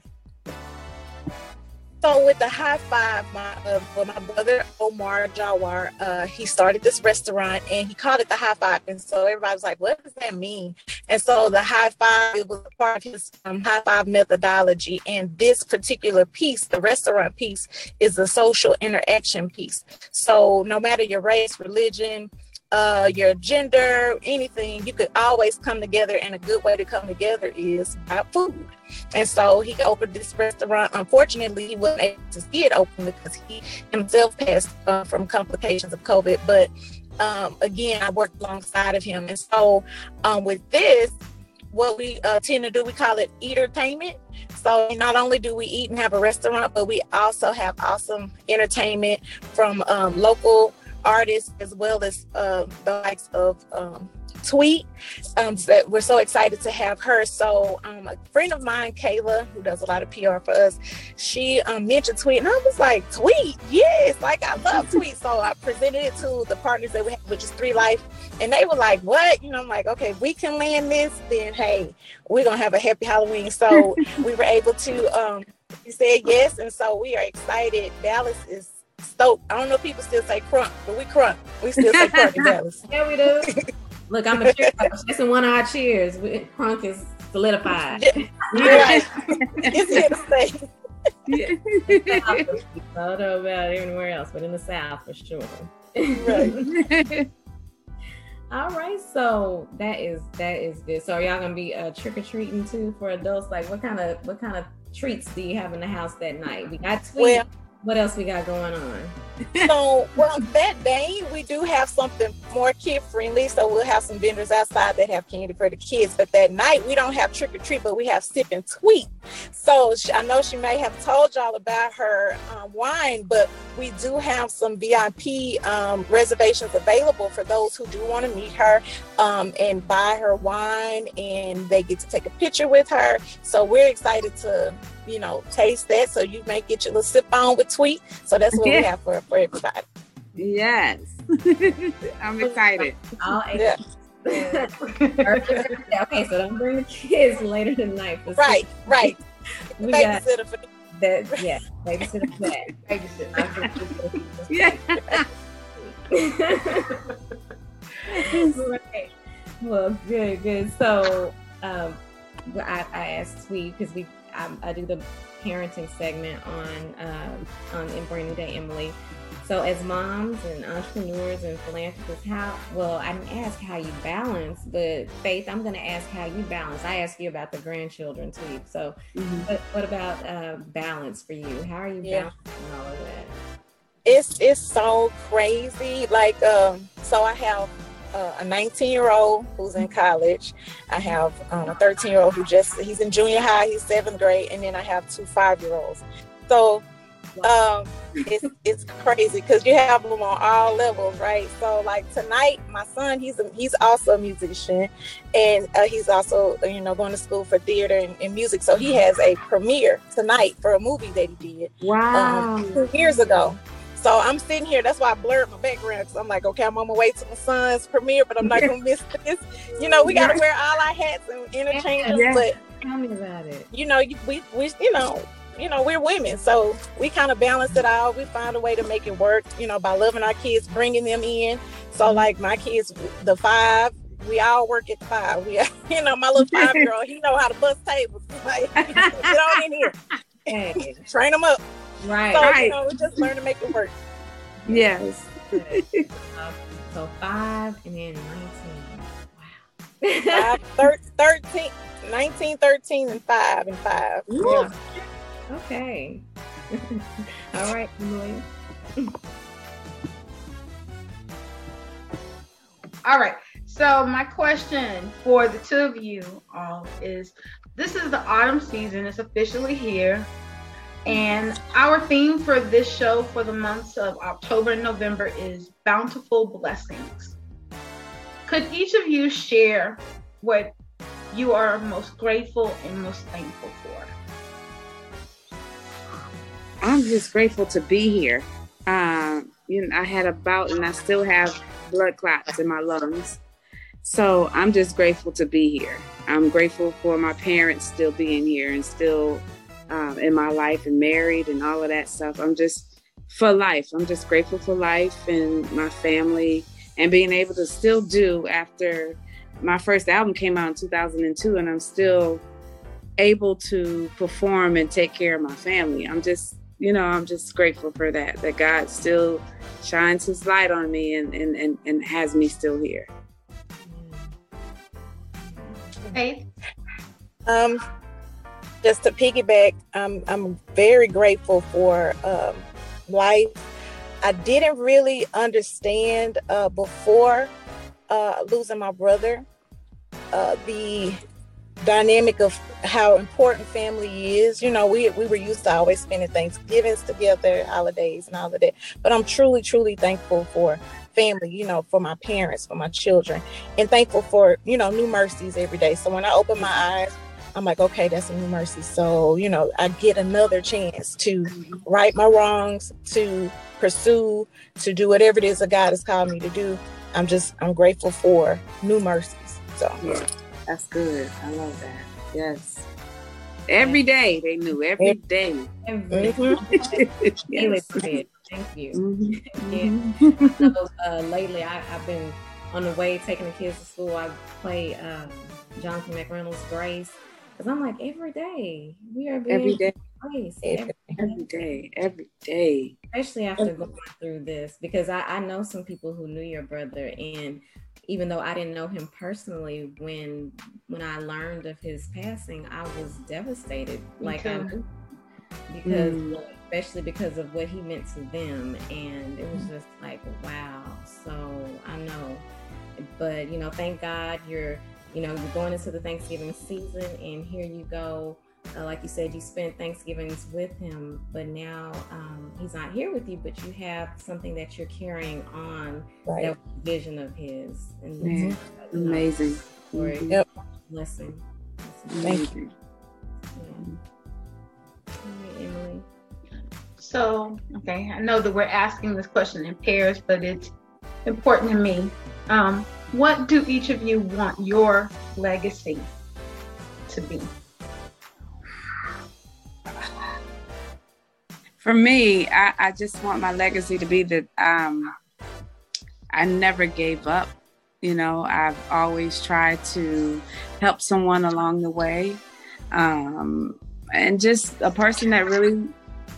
So with the high five, my brother Omar Jawar, he started this restaurant and he called it the high five, and so everybody was like, "What does that mean?" And so the high five, it was a part of his high five methodology. And this particular piece, the restaurant piece, is a social interaction piece. So no matter your race, religion, your gender, anything, you could always come together, and a good way to come together is by food. And so he opened this restaurant. Unfortunately, he wasn't able to see it open because he himself passed from complications of COVID. But again, I worked alongside of him. And so with this, what we tend to do, we call it eatertainment. So not only do we eat and have a restaurant, but we also have awesome entertainment from local artists, as well as the likes of Tweet. That we're so excited to have her. So a friend of mine, Kayla, who does a lot of PR for us, she mentioned Tweet, and I was like, Tweet, yes, like I love Tweet. So I presented it to the partners that we have, which is 3 Life, and they were like, what? I'm like, okay, if we can land this, then hey, we're gonna have a happy Halloween. So we were able to he said yes, and so we are excited. Dallas is stoked. I don't know if people still say crunk, but we crunk. We still say crunk in Dallas. Yeah, we do. Look, I'm a cheer coach. That's in one of our cheers. Crunk is solidified. Right. It's here to stay. I don't know about anywhere else, but in the South for sure. Right. All right, so that is good. So are y'all gonna be trick or treating too for adults? Like, what kind of treats do you have in the house that night? We got Tweet. Well, what else we got going on? So, well, that day we do have something more kid friendly. So we'll have some vendors outside that have candy for the kids. But that night we don't have trick or treat, but we have sip and tweet. So I know she may have told y'all about her wine, but we do have some VIP reservations available for those who do want to meet her and buy her wine, and they get to take a picture with her. So we're excited to taste that. So you may get your little sip on with Tweet. So that's what we have for everybody. Yes. I'm excited. Yeah. Okay, so don't bring the kids later tonight. Right. We got babysitter for that. Yeah, babysitter for that. Babysitter. Yeah. Right. Well, good. So I asked Tweet because I do the parenting segment on In Brand New Day, Emily. So as moms and entrepreneurs and philanthropists, I didn't ask how you balance, but Faith, I'm going to ask how you balance. I asked you about the grandchildren too. So what about balance for you? How are you balancing all of that? It's so crazy. Like, so I have a 19-year-old who's in college. I have a 13-year-old he's in junior high, he's 7th grade, and then I have 2 5-year-olds. So it's crazy because you have them on all levels, right? So like tonight, my son, he's also a musician, and he's also going to school for theater and music. So he has a premiere tonight for a movie that he did 2 years ago. So I'm sitting here, that's why I blurred my background, because I'm like, okay, I'm on my way to my son's premiere, but I'm not going to miss this. We got to wear all our hats and interchange them, but tell me about it. We're women, so we kind of balance it out. We find a way to make it work, by loving our kids, bringing them in. So like my kids, the 5, we all work at the 5. We, my little 5-year-old, he know how to bust tables. Like, get on in here. Hey. Train them up. Right. So, we just learn to make it work. Yes. So 5 and then 19. Wow. 13, 19, 13, and 5 and 5. Yeah. Okay. All right, Emily. All right. So my question for the 2 of you all is, this is the autumn season. It's officially here. And our theme for this show for the months of October and November is bountiful blessings. Could each of you share what you are most grateful and most thankful for? I'm just grateful to be here. I had a bout and I still have blood clots in my lungs. So I'm just grateful to be here. I'm grateful for my parents still being here and still in my life and married and all of that stuff. I'm just for life. I'm just grateful for life and my family and being able to still do after my first album came out in 2002 and I'm still able to perform and take care of my family. I'm just grateful for that God still shines his light on me and has me still here. Faith? Just to piggyback, I'm very grateful for life. I didn't really understand before losing my brother the dynamic of how important family is. We were used to always spending Thanksgivings together, holidays and all of that. But I'm truly, truly thankful for family, for my parents, for my children, and thankful for, new mercies every day. So when I open my eyes, I'm like, okay, that's a new mercy. So, I get another chance to right my wrongs, to pursue, to do whatever it is that God has called me to do. I'm grateful for new mercies. So yeah, that's good. I love that. Yes. Every day they knew. Every day. Yes. Thank you. Mm-hmm. So, lately, I've been on the way taking the kids to school. I play Jonathan McReynolds' Grace because I'm like, every day we are being every day. Grace. Every day. Especially after going through this, because I know some people who knew your brother, and even though I didn't know him personally, when I learned of his passing, I was devastated. Especially because of what he meant to them, and it was just like, wow. So I know, but thank God you're going into the Thanksgiving season, and here you go. Like you said, you spent Thanksgivings with him, but now he's not here with you, but you have something that you're carrying on, right. That vision of his. And amazing. Yep. Blessing. Thank you. Yeah. All right, Emily. So, okay, I know that we're asking this question in pairs, but it's important to me. What do each of you want your legacy to be? For me, I just want my legacy to be that I never gave up. I've always tried to help someone along the way. And just a person that really,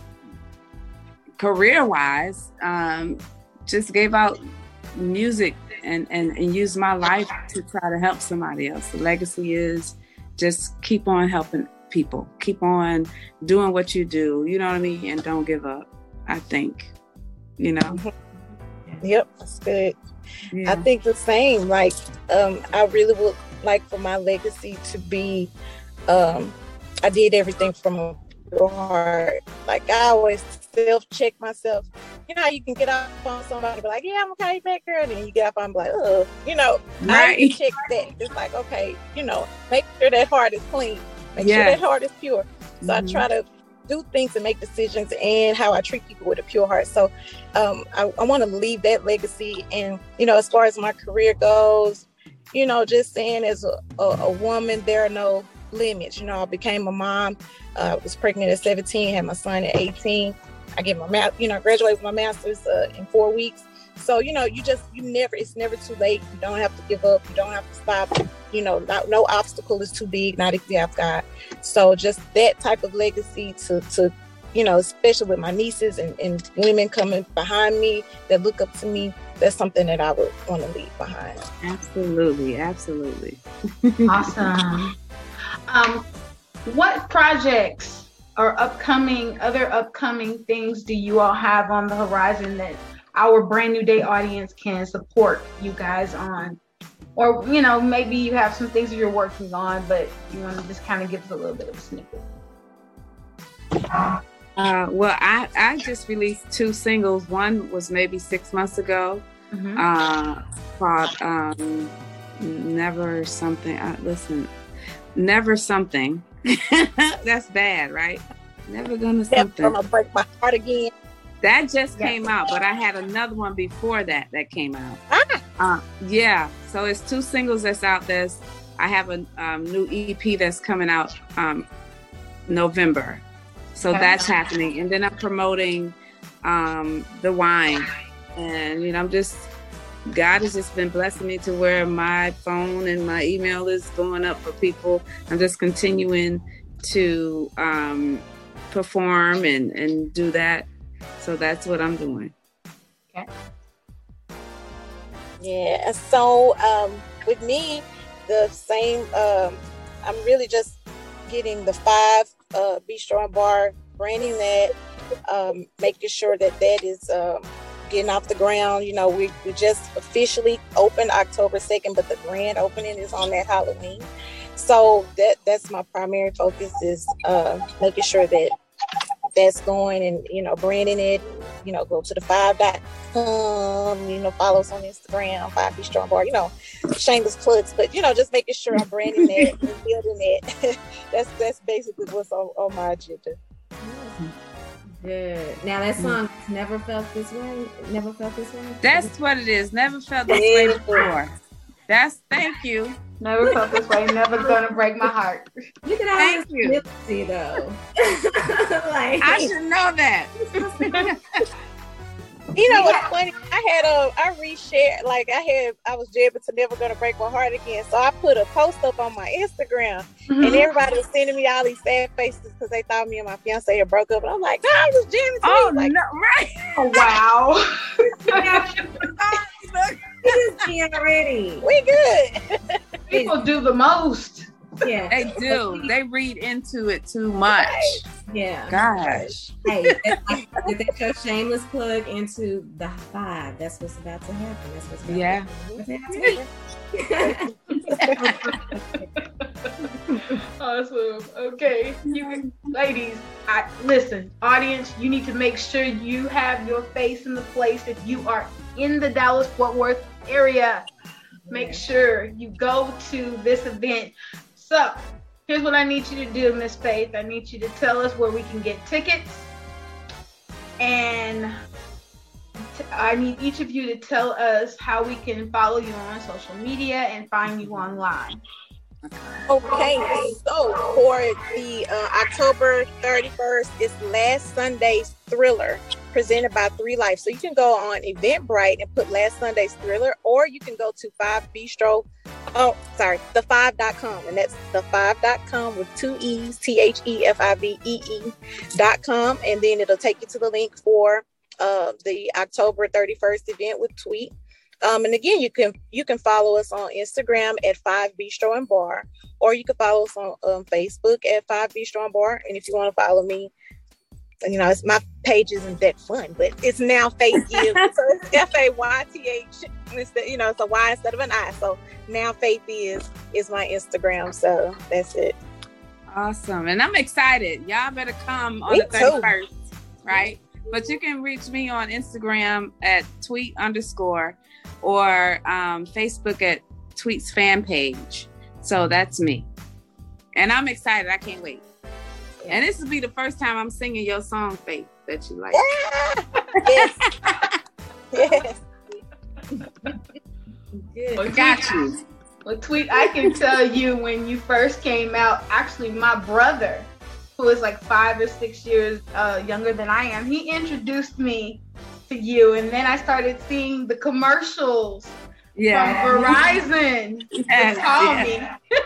career-wise, just gave out music and used my life to try to help somebody else. The legacy is just keep on helping people, keep on doing what you do, you know what I mean, and don't give up, I think. Yep, that's good. Yeah. I think the same. I really would like for my legacy to be I did everything from a pure heart. I always self-check myself. How you can get off on somebody and be like, yeah, I'm okay, back girl. And then you get off and be like, oh, right. I check that. It's like, okay, make sure that heart is clean. Make sure that heart is pure. So I try to do things and make decisions and how I treat people with a pure heart. So I want to leave that legacy. And, as far as my career goes, just saying as a woman, there are no limits. I became a mom. I was pregnant at 17, had my son at 18. I get my graduated with my master's in 4 weeks. So, it's never too late. You don't have to give up. You don't have to stop. No obstacle is too big, not if you have God. So just that type of legacy to especially with my nieces and women coming behind me that look up to me, that's something that I would want to leave behind. Absolutely. Awesome. What projects or other upcoming things do you all have on the horizon that our Brand New Day audience can support you guys on? Or, maybe you have some things that you're working on, but you want to just kind of give us a little bit of a snippet. Well, I just released 2 singles. One was maybe 6 months ago, called Never Something. Listen, Never Something. That's bad, right? Never Gonna Something. Never Gonna Break My Heart Again. That just came out, but I had another one before that came out. Yeah, so it's 2 singles that's out. I have a new EP that's coming out November. So that's happening. And then I'm promoting the wine. And, you know, God has just been blessing me to where my phone and my email is going up for people. I'm just continuing to perform and do that. So that's what I'm doing. Okay. Yeah. So with me, the same. I'm really just getting the 5 Bistro and Bar, branding that, making sure that is getting off the ground. You know, we just officially opened October 2nd, but the grand opening is on that Halloween. So that's my primary focus, is making sure that that's going, and, you know, branding it. You know, go to the 5.com, you know, follow us on Instagram, 5 Bistro and Bar, you know, shameless plugs, but, you know, just making sure I'm branding that and building it. That's basically what's on my agenda. Good. Now that song, Never Felt This Way. Never Felt This Way. That's what it is. Never felt this way before. Thank you. Never felt this way. Never gonna break my heart. Look at all Thank this you. ability, though. Like, I should know that. You know what's funny? I reshared, like I was jabbing to Never Gonna Break My Heart Again. So I put a post up on my Instagram, and everybody was sending me all these sad faces because they thought me and my fiance had broke up. And I'm like, no, I was jamming to Oh, me. Like, no, right. Oh, wow. It is already. we good. People do the most. Yeah. They do. They read into it too much. Yeah. Gosh. Hey, that's your shameless plug into the 5. That's what's about to happen. That's what's about to happen. Awesome. Okay, ladies, listen, audience, you need to make sure you have your face in the place. If you are in the Dallas-Fort Worth area, make sure you go to this event. So, here's what I need you to do, Miss Faith. I need you to tell us where we can get tickets, and I need each of you to tell us how we can follow you on social media and find you online. Okay, so for the October 31st, it's Last Sunday's Thriller, presented by 3 Life. So you can go on Eventbrite and put Last Sunday's Thriller, or you can go to 5 Bistro. the5.com, and that's the5.com with 2 E's, THEFIVEE.com, and then it'll take you to the link for the October 31st event with Tweet. And again, you can follow us on Instagram at 5 Bistro and Bar, or you can follow us on Facebook at 5 Bistro and Bar. And if you want to follow me, you know, my page isn't that fun, but it's now Faith Gibbs. So it's FAYTH. You know, it's a Y instead of an I. So now Faith is my Instagram. So that's it. Awesome. And I'm excited. Y'all better come on Me the 31st, right? But you can reach me on Instagram at tweet_, or Facebook at Tweet's fan page. So that's me. And I'm excited. I can't wait. And this will be the first time I'm singing your song, Faith, that you like. Yes. Yes. Good. I got you. Well, Tweet, I can tell you when you first came out, actually my brother, who is like 5 or 6 years younger than I am, he introduced me to you, and then I started seeing the commercials from Verizon to call me.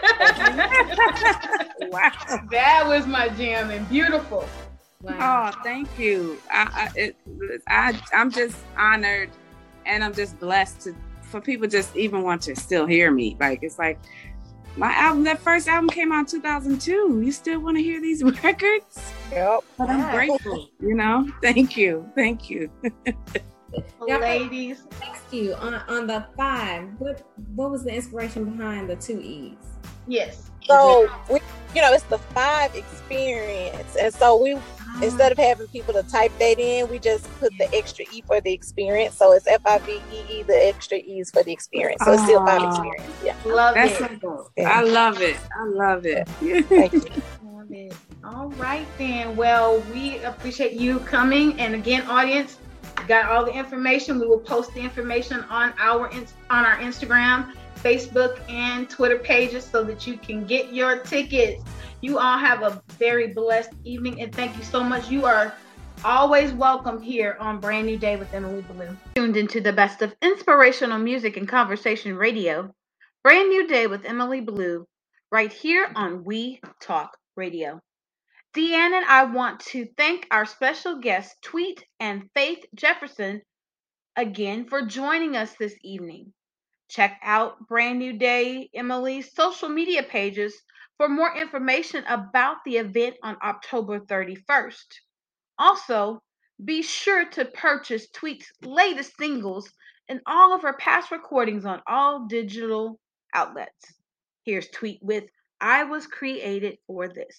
Wow. That was my jam, and beautiful. Wow. Oh, thank you. I'm just honored, and I'm just blessed for people just even want to still hear me. Like, it's like my album, that first album came out in 2002. You still want to hear these records? Yep. But I'm grateful, you know? Thank you. Thank you. Well, ladies, Ask you on the 5. What was the inspiration behind the 2 E's? yes. So it's the 5 experience, and so we Instead of having people to type that in, we just put the extra E for the experience. So it's FIVEE, the extra E is for the experience. So it's still about experience. Yeah. Love That's it. so dope. Yeah. I love it. I love it. Thank you. Love it. All right then. Well, we appreciate you coming. And again, audience, you got all the information. We will post the information on our Instagram, Facebook, and Twitter pages so that you can get your tickets. You all have a very blessed evening, and thank you so much. You are always welcome here on Brand New Day with Emily Blue. Tuned into the best of inspirational music and conversation radio, Brand New Day with Emily Blue, right here on We Talk Radio. Deanne and I want to thank our special guests, Tweet and Faith Jefferson, again for joining us this evening. Check out Brand New Day Emily's social media pages for more information about the event on October 31st. Also, be sure to purchase Tweet's latest singles and all of her past recordings on all digital outlets. Here's Tweet with I Was Created for This.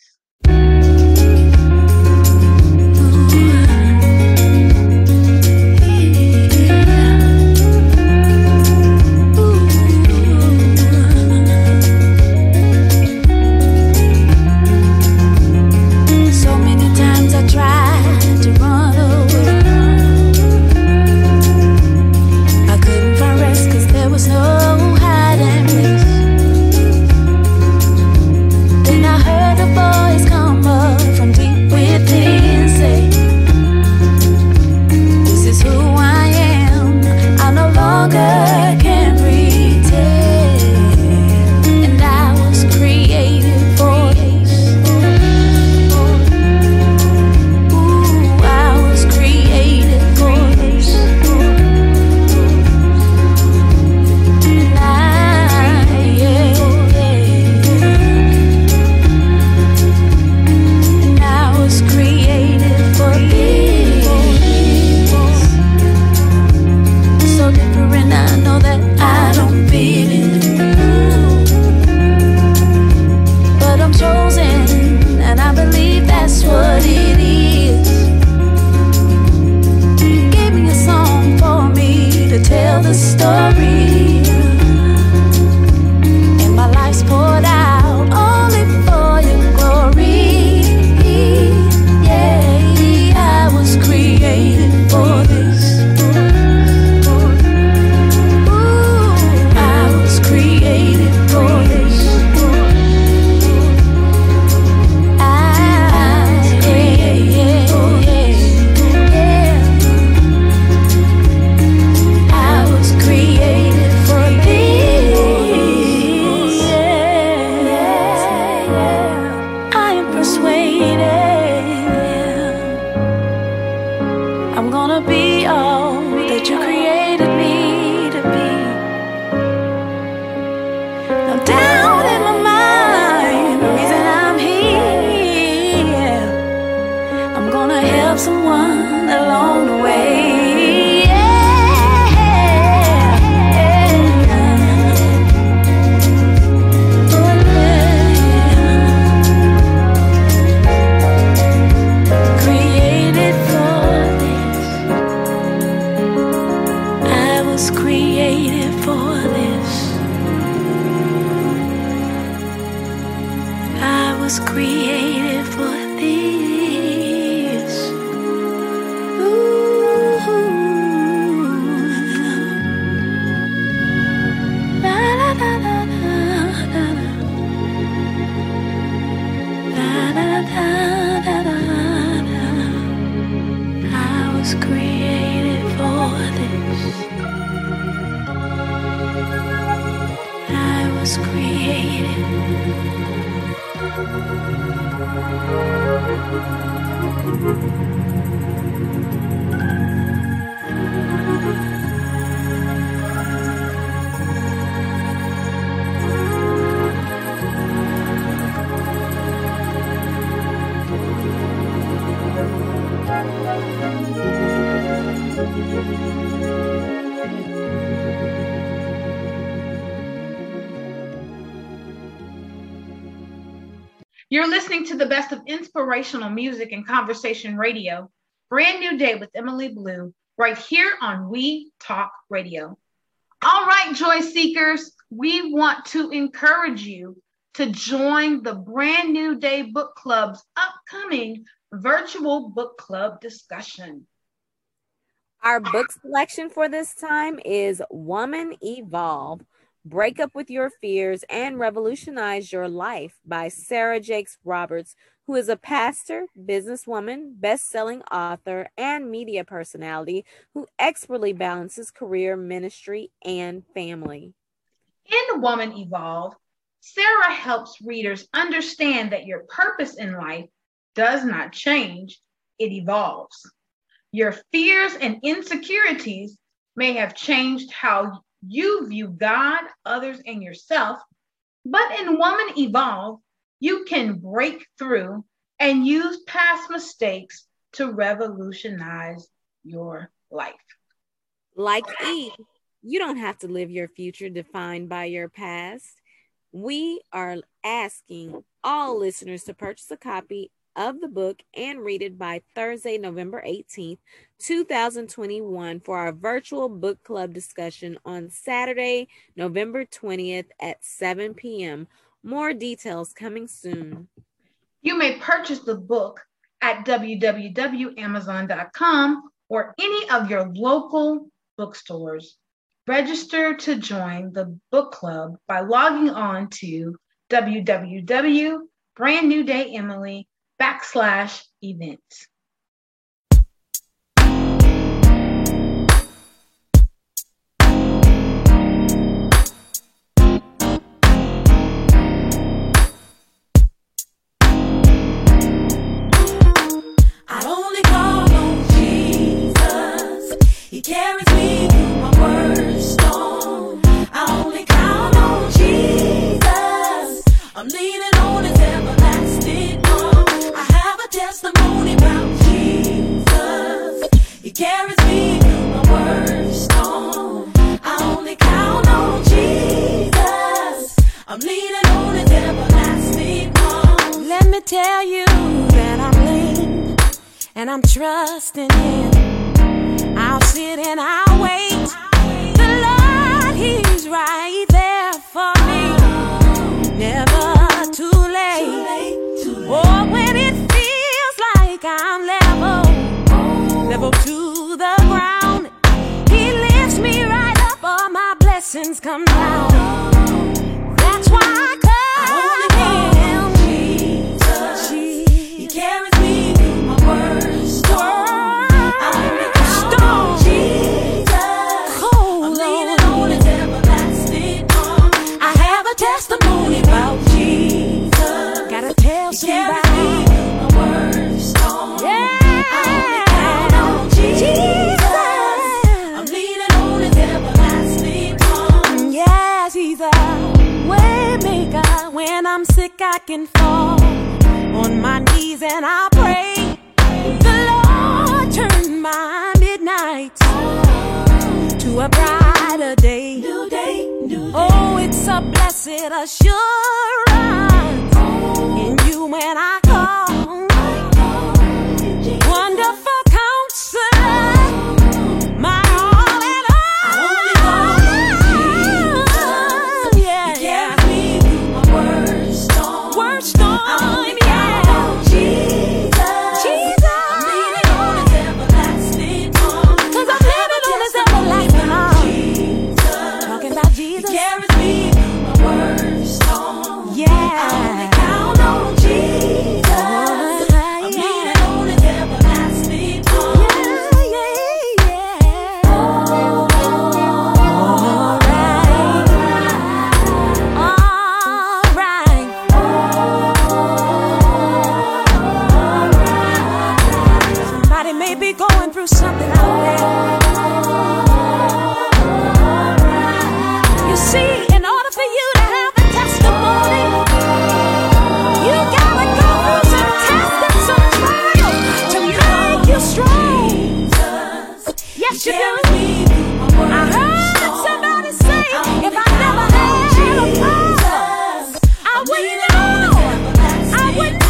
You're listening to the best of inspirational music and conversation radio. Brand New Day with Emily Blue, right here on We Talk Radio. All right, Joy Seekers, we want to encourage you to join the Brand New Day Book Club's upcoming virtual book club discussion. Our book selection for this time is Woman Evolve, Break Up With Your Fears and Revolutionize Your Life by Sarah Jakes Roberts, who is a pastor, businesswoman, best-selling author, and media personality who expertly balances career, ministry, and family. In Woman Evolve, Sarah helps readers understand that your purpose in life does not change, it evolves. Your fears and insecurities may have changed how you view God, others, and yourself, but in Woman Evolve, you can break through and use past mistakes to revolutionize your life. Like Eve, you don't have to live your future defined by your past. We are asking all listeners to purchase a copy of the book and read it by Thursday, November 18th, 2021 for our virtual book club discussion on Saturday, November 20th at 7 p.m. More details coming soon. You may purchase the book at www.amazon.com or any of your local bookstores. Register to join the book club by logging on to www.brandnewdayemily.com/events. I only call on Jesus. He carries me through my worst storm. I only count on Jesus. I'm leaning on his everlasting arm. I have a testimony about Jesus. He carries me through my worst storm. I only count on Jesus. I'm leaning on his everlasting arm. Let me tell you that I'm leaning and I'm trusting him. I'll sit and I'll wait. The Lord, he's right there for me. Never too late. Oh, when it feels like I'm level to the ground, he lifts me right up, all my blessings come down. That's why I call him Jesus. He carries me through my worst storm. I'm leaning on his everlasting arm. I have a testimony about Jesus. Gotta tell somebody. My worst storm. Yeah. I only count on Jesus. I'm leaning on his everlasting arm. Yes, he's a way maker. When I'm sick, I can fall on my knees and I pray. The Lord turned my midnight to a brighter day. New day, new day. Oh, it's a blessed assurance in you when I call. Wonderful counselor, my all in all. Yeah, he carries me through my worst storm. Yeah. Jesus. I'm leaning on his everlasting arm. 'Cause I'm living on his everlasting arm. Talking about Jesus. He carries me through my worst storm. Yeah. I only count on Jesus. I'm leaning on his everlasting arm. Yeah. All right. Somebody may be going through something out there. You see, in order for you to have a testimony, you gotta go through some tests and some trials to make you strong. Yes, you do. I heard somebody say, if I never had a problem, I wouldn't know. I wouldn't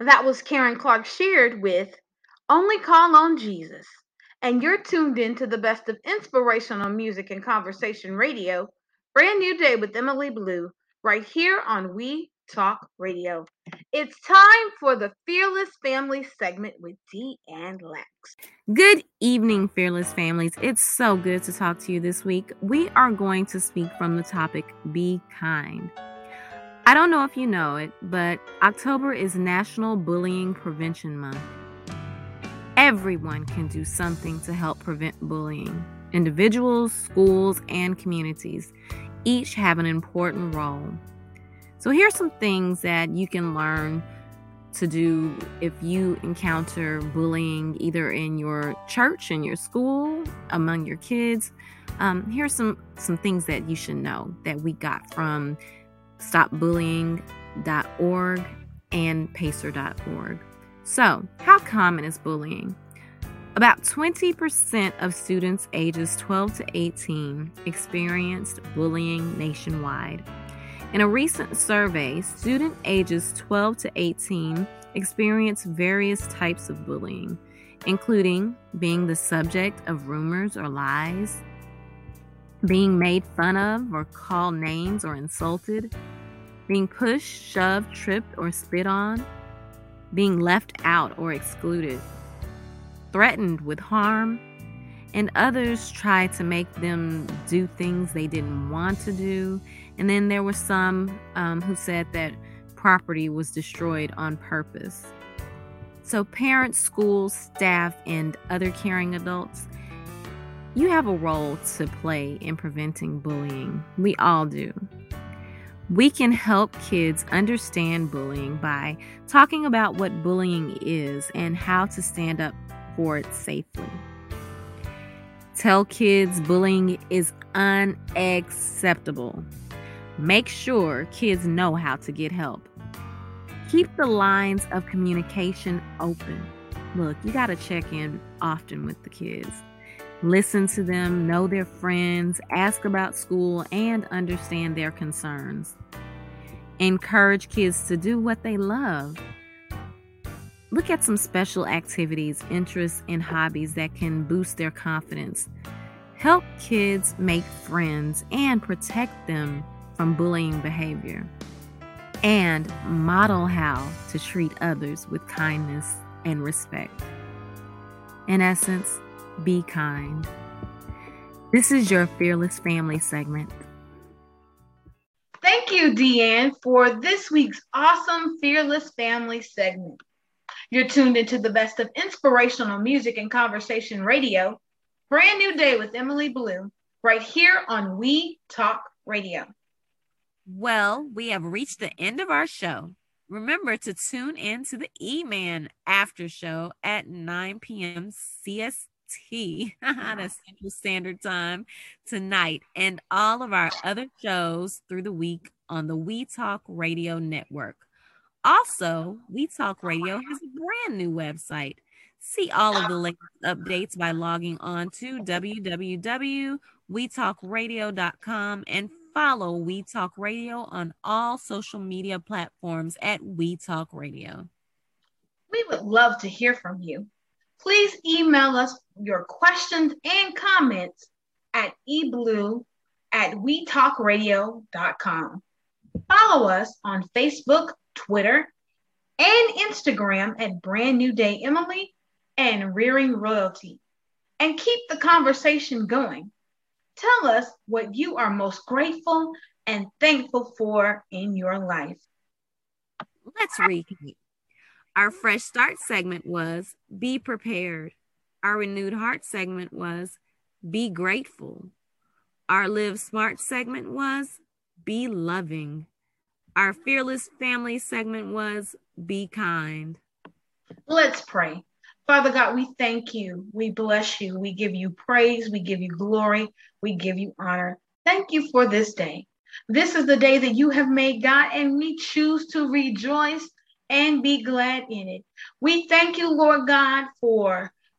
That was Karen Clark Sheard with Only Call on Jesus. And you're tuned in to the best of inspirational music and conversation radio, Brand New Day with Emily Blue, right here on We Talk Radio. It's time for the Fearless Family segment with Dee and Lex. Good evening, Fearless Families. It's so good to talk to you this week. We are going to speak from the topic, Be Kind. I don't know if you know it, but October is National Bullying Prevention Month. Everyone can do something to help prevent bullying. Individuals, schools, and communities each have an important role. So here's some things that you can learn to do if you encounter bullying either in your church, in your school, among your kids. Here's some things that you should know that we got from StopBullying.org and Pacer.org. So, how common is bullying? About 20% of students ages 12 to 18 experienced bullying nationwide. In a recent survey, student ages 12 to 18 experienced various types of bullying, including being the subject of rumors or lies, being made fun of or called names or insulted, being pushed, shoved, tripped, or spit on, being left out or excluded, threatened with harm, and others tried to make them do things they didn't want to do. And then there were some who said that property was destroyed on purpose. So parents, schools, staff, and other caring adults, you have a role to play in preventing bullying. We all do. We can help kids understand bullying by talking about what bullying is and how to stand up for it safely. Tell kids bullying is unacceptable. Make sure kids know how to get help. Keep the lines of communication open. Look, you got to check in often with the kids. Listen to them, know their friends, ask about school, and understand their concerns. Encourage kids to do what they love. Look at some special activities, interests, and hobbies that can boost their confidence. Help kids make friends and protect them from bullying behavior. And model how to treat others with kindness and respect. In essence, be kind. This is your Fearless Family segment. Thank you, Deanne, for this week's awesome Fearless Family segment. You're tuned into the best of inspirational music and conversation radio, Brand New Day with Emily Blue, right here on We Talk Radio. Well, we have reached the end of our show. Remember to tune in to the E-Man after show at 9 p.m. CST. That's Central Standard Time tonight, and all of our other shows through the week on the We Talk Radio Network. Also, We Talk Radio has a brand new website. See all of the latest updates by logging on to www.wetalkradio.com and follow We Talk Radio on all social media platforms at We Talk Radio. We would love to hear from you. Please email us your questions and comments at eblue@wetalkradio.com. Follow us on Facebook, Twitter, and Instagram at Brand New Day Emily and Rearing Royalty. And keep the conversation going. Tell us what you are most grateful and thankful for in your life. Let's recap. Our Fresh Start segment was Be Prepared. Our Renewed Heart segment was Be Grateful. Our Live Smart segment was Be Loving. Our Fearless Family segment was Be Kind. Let's pray. Father God, we thank you. We bless you. We give you praise. We give you glory. We give you honor. Thank you for this day. This is the day that you have made, God, and we choose to rejoice and be glad in it. We thank you, Lord God, for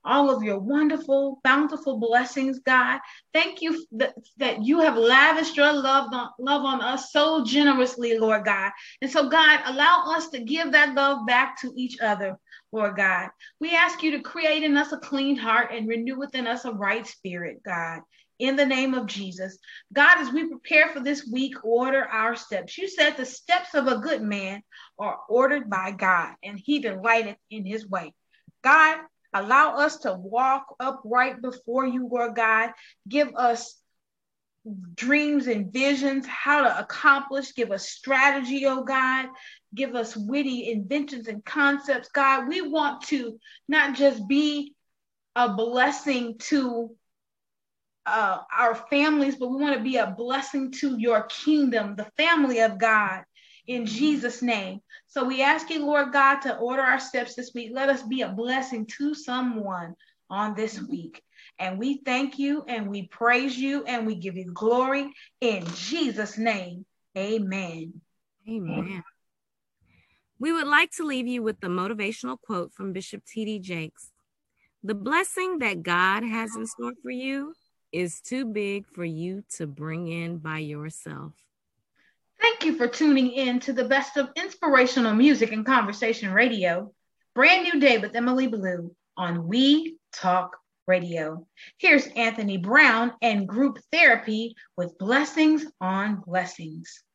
all of your wonderful, bountiful blessings, God. Thank you that you have lavished your love on us so generously, Lord God. And so, God, allow us to give that love back to each other, Lord God. We ask you to create in us a clean heart and renew within us a right spirit, God. In the name of Jesus. God, as we prepare for this week, order our steps. You said the steps of a good man are ordered by God, and he delighteth in his way. God, allow us to walk upright before you, Lord God. Give us dreams and visions, how to accomplish. Give us strategy, oh God. Give us witty inventions and concepts, God. We want to not just be a blessing to our families, but we want to be a blessing to your kingdom, the family of God, in Jesus' name. So we ask you, Lord God, to order our steps this week. Let us be a blessing to someone on this week. And we thank you and we praise you and we give you glory in Jesus' name. Amen. Amen. We would like to leave you with the motivational quote from Bishop T.D. Jakes. The blessing that God has in store for you is too big for you to bring in by yourself. Thank you for tuning in to the best of inspirational music and conversation radio. Brand New Day with Emily Blue on We Talk Radio. Here's Anthony Brown and Group Therapy with Blessings on Blessings.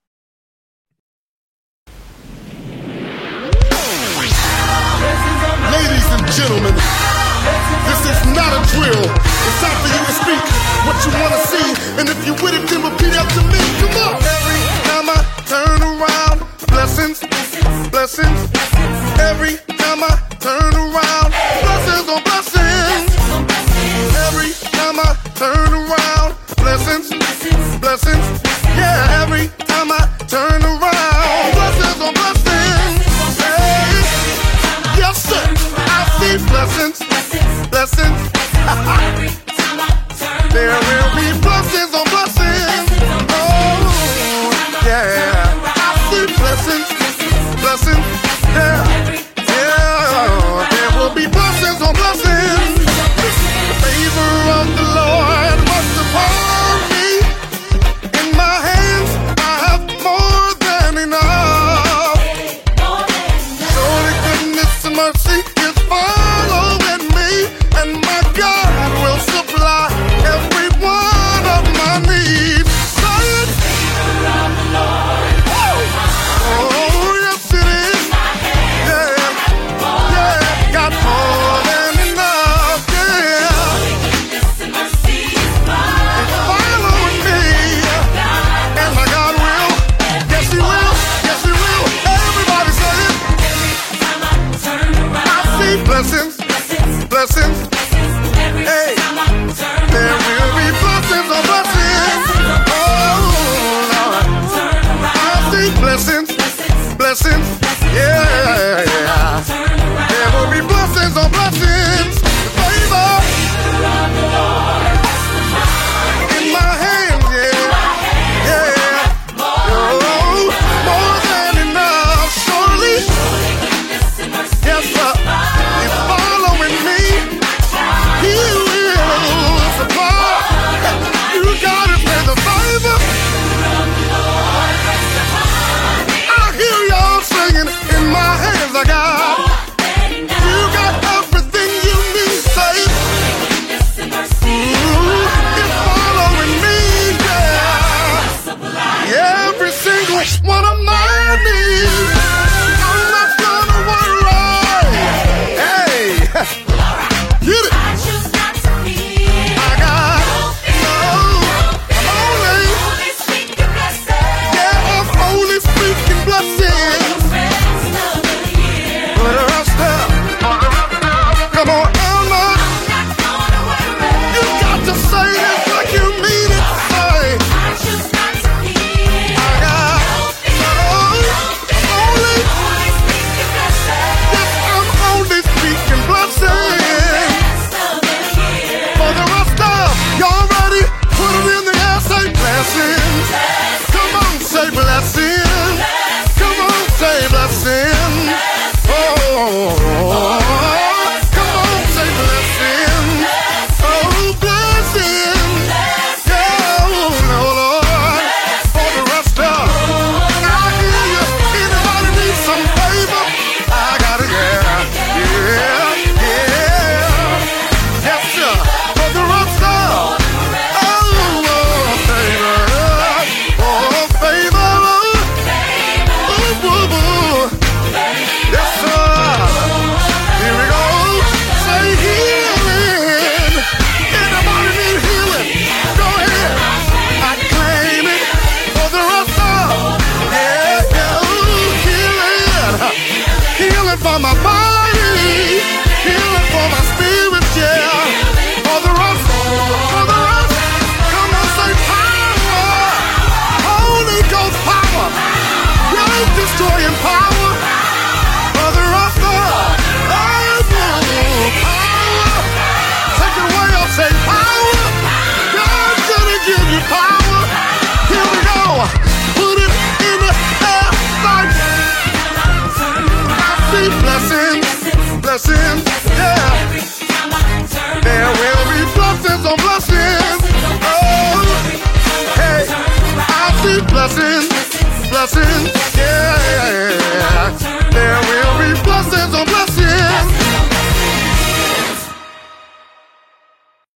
Ladies and gentlemen, this is not a drill. It's time for you to speak what you want to see. And if you with it, then repeat after me. Come on. Every time I turn around, blessings, blessings. Every time I turn around, blessings on blessings. Every time I turn around, blessings, blessings. Yeah, every time I turn around, blessings on blessings. Hey, yes, sir. I see blessings, blessings. There will be blessings on blessings. Oh, yeah. I see blessings, blessings. Yeah, yeah. There will be blessings on blessings. The favor of the Lord rests upon me. In my hands, I have more than enough. Surely goodness and mercy is following me, and my God will supply every one of my needs. Say it. Oh, yes it is. Yeah, yeah, got more than enough. Yeah, it's following me, and my God will. Yes he will. Yes he will. Everybody say it. I see blessings, blessings. Hey, there will be blessings on blessings. Oh, Lord. I see blessings, blessings. Yeah, yeah. There will be blessings on blessings. Favor in my hands, yeah. Yeah. Oh, more than enough, surely. Yes, sir. It's following me. He will supply. You gotta pay the favor. I hear y'all singing. In my hands I got. You got everything you need, babe. It's following me, yeah. Every single one of my needs. I'm not gonna worry. Hey, get it. I got I'm only speaking blessings. Put a rest up. Come on, Elma. You got to say this like you mean it. Say, I got only. Yes, I'm only speaking blessings. For the rest of y'all ready? Put it in the air, say blessings. Come on, say blessings. Come on, say blessings. Oh, come on, say blessings. for my body, healing for my spirit, yeah. For the rest, come on, say power, Holy Ghost power, great destroying power. For the rest, power, take it away, I'll say power. God's gonna give you power. Here we go. Put it in the air like I see blessings, blessings, yeah. There will be blessings on blessings. Oh, hey, I see blessings, blessings, yeah. There will be blessings on blessings.